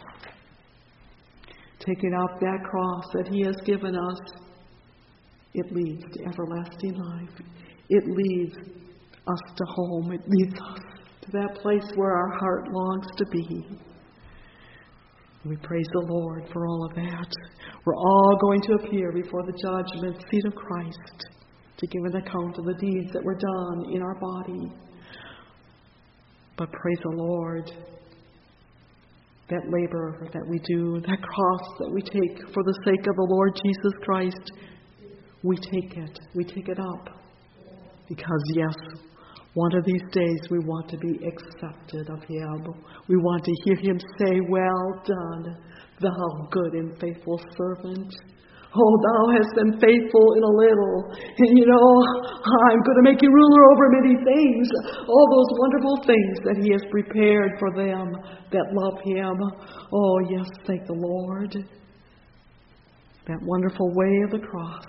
Taking up that cross that He has given us, it leads to everlasting life. It leads us to home. It leads us to that place where our heart longs to be. We praise the Lord for all of that. We're all going to appear before the judgment seat of Christ to give an account of the deeds that were done in our body. But praise the Lord, that labor that we do, that cross that we take for the sake of the Lord Jesus Christ, we take it. We take it up. Because, yes, one of these days we want to be accepted of Him. We want to hear Him say, "Well done, thou good and faithful servant. Oh, thou hast been faithful in a little. And you know, I'm going to make you ruler over many things." All those wonderful things that He has prepared for them that love Him. Oh, yes, thank the Lord. That wonderful way of the cross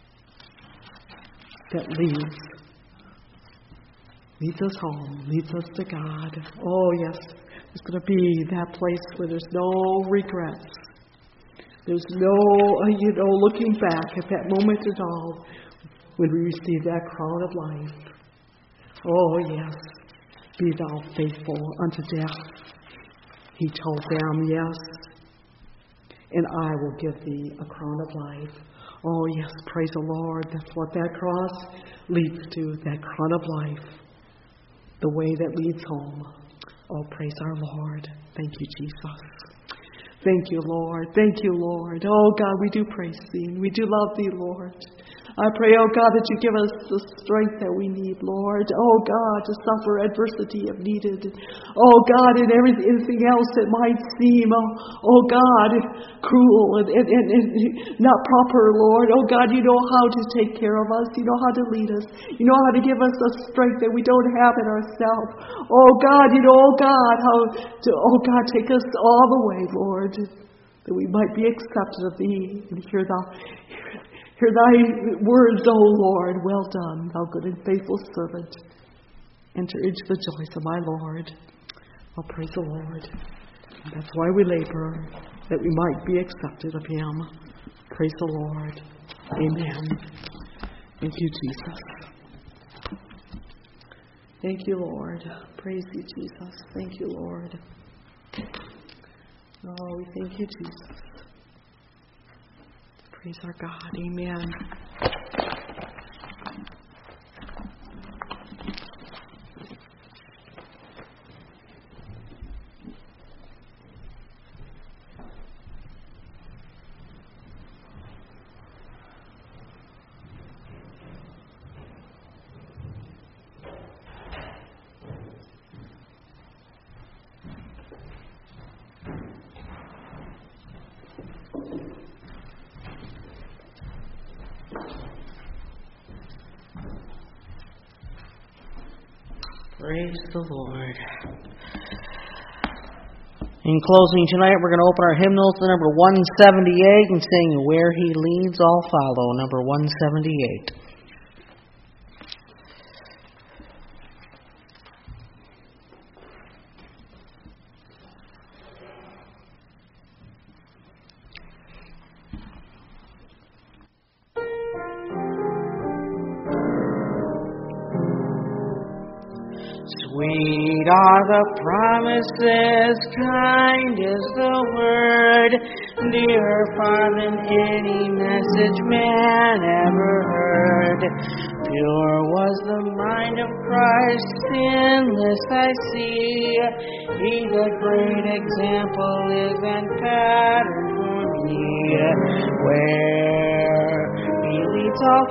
that leads, leads us home, leads us to God. Oh, yes, it's going to be that place where there's no regrets. There's no, you know, looking back at that moment at all when we receive that crown of life. Oh, yes, be thou faithful unto death. He told them, yes, and I will give thee a crown of life. Oh, yes, praise the Lord. That's what that cross leads to, that crown of life, the way that leads home. Oh, praise our Lord. Thank you, Jesus. Thank you, Lord. Thank you, Lord. Oh, God, we do praise Thee. We do love Thee, Lord. I pray, oh God, that you give us the strength that we need, Lord. Oh God, to suffer adversity if needed. Oh God, and everything else that might seem, oh, oh God, cruel and, and, and, and not proper, Lord. Oh God, you know how to take care of us. You know how to lead us. You know how to give us the strength that we don't have in ourselves. Oh God, you know, oh God, how to, oh God, take us all the way, Lord, that we might be accepted of Thee and hear Thou, hear, Hear Thy words, O Lord. Well done, thou good and faithful servant. Enter into the joys of my Lord. Oh, praise the Lord. And that's why we labor, that we might be accepted of Him. Praise the Lord. Amen. Thank you, Jesus. Thank you, Lord. Praise you, Jesus. Thank you, Lord. Oh, we thank you, Jesus. Praise our God. Amen. Praise the Lord. In closing tonight, we're going to open our hymnals to number one seventy-eight and sing "Where He Leads, I'll Follow," number one seventy-eight. Sweet are the promises, kind is the word, dearer far than any message man ever heard. Pure was the mind of Christ, sinless I see. He the great example is and pattern for me. Where He leads, I'll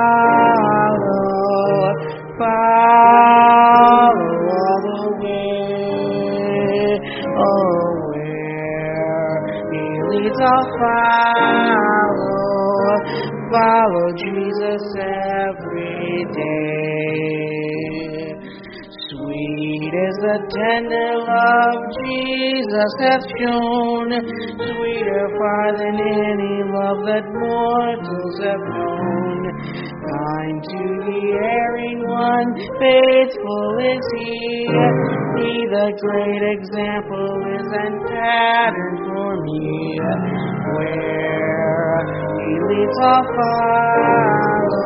follow. Follow all the way, oh, where He leads, I'll follow. follow Jesus every day. Sweet is the tender love Jesus hath shown, sweeter far than any love that mortals have known. Kind to the erring one, faithful is he. He the great example is and pattern for me. Where he leads, I'll follow,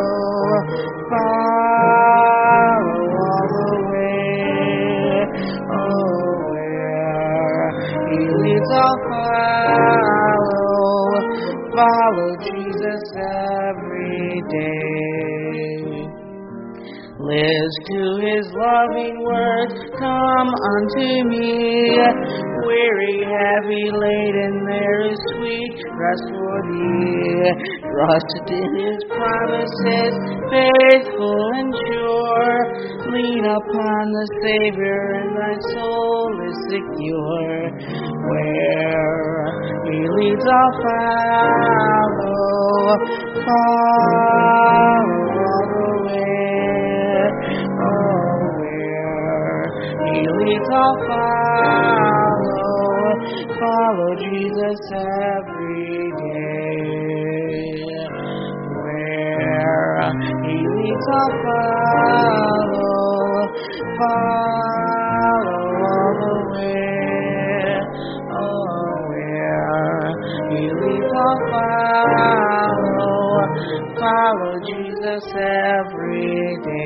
follow all the way. Oh, where he leads, I'll follow, follow Jesus every day. List to his loving words, come unto me. Weary, heavy laden, there is sweet rest for thee. Trust in his promises, faithful and sure. Lean upon the Savior, and thy soul is secure. Where he leads, I'll follow, follow all the way. He leads, I'll follow, follow Jesus every day. Where he leads, I'll follow, follow all the way. Oh, where he leads, I'll follow, follow Jesus every day.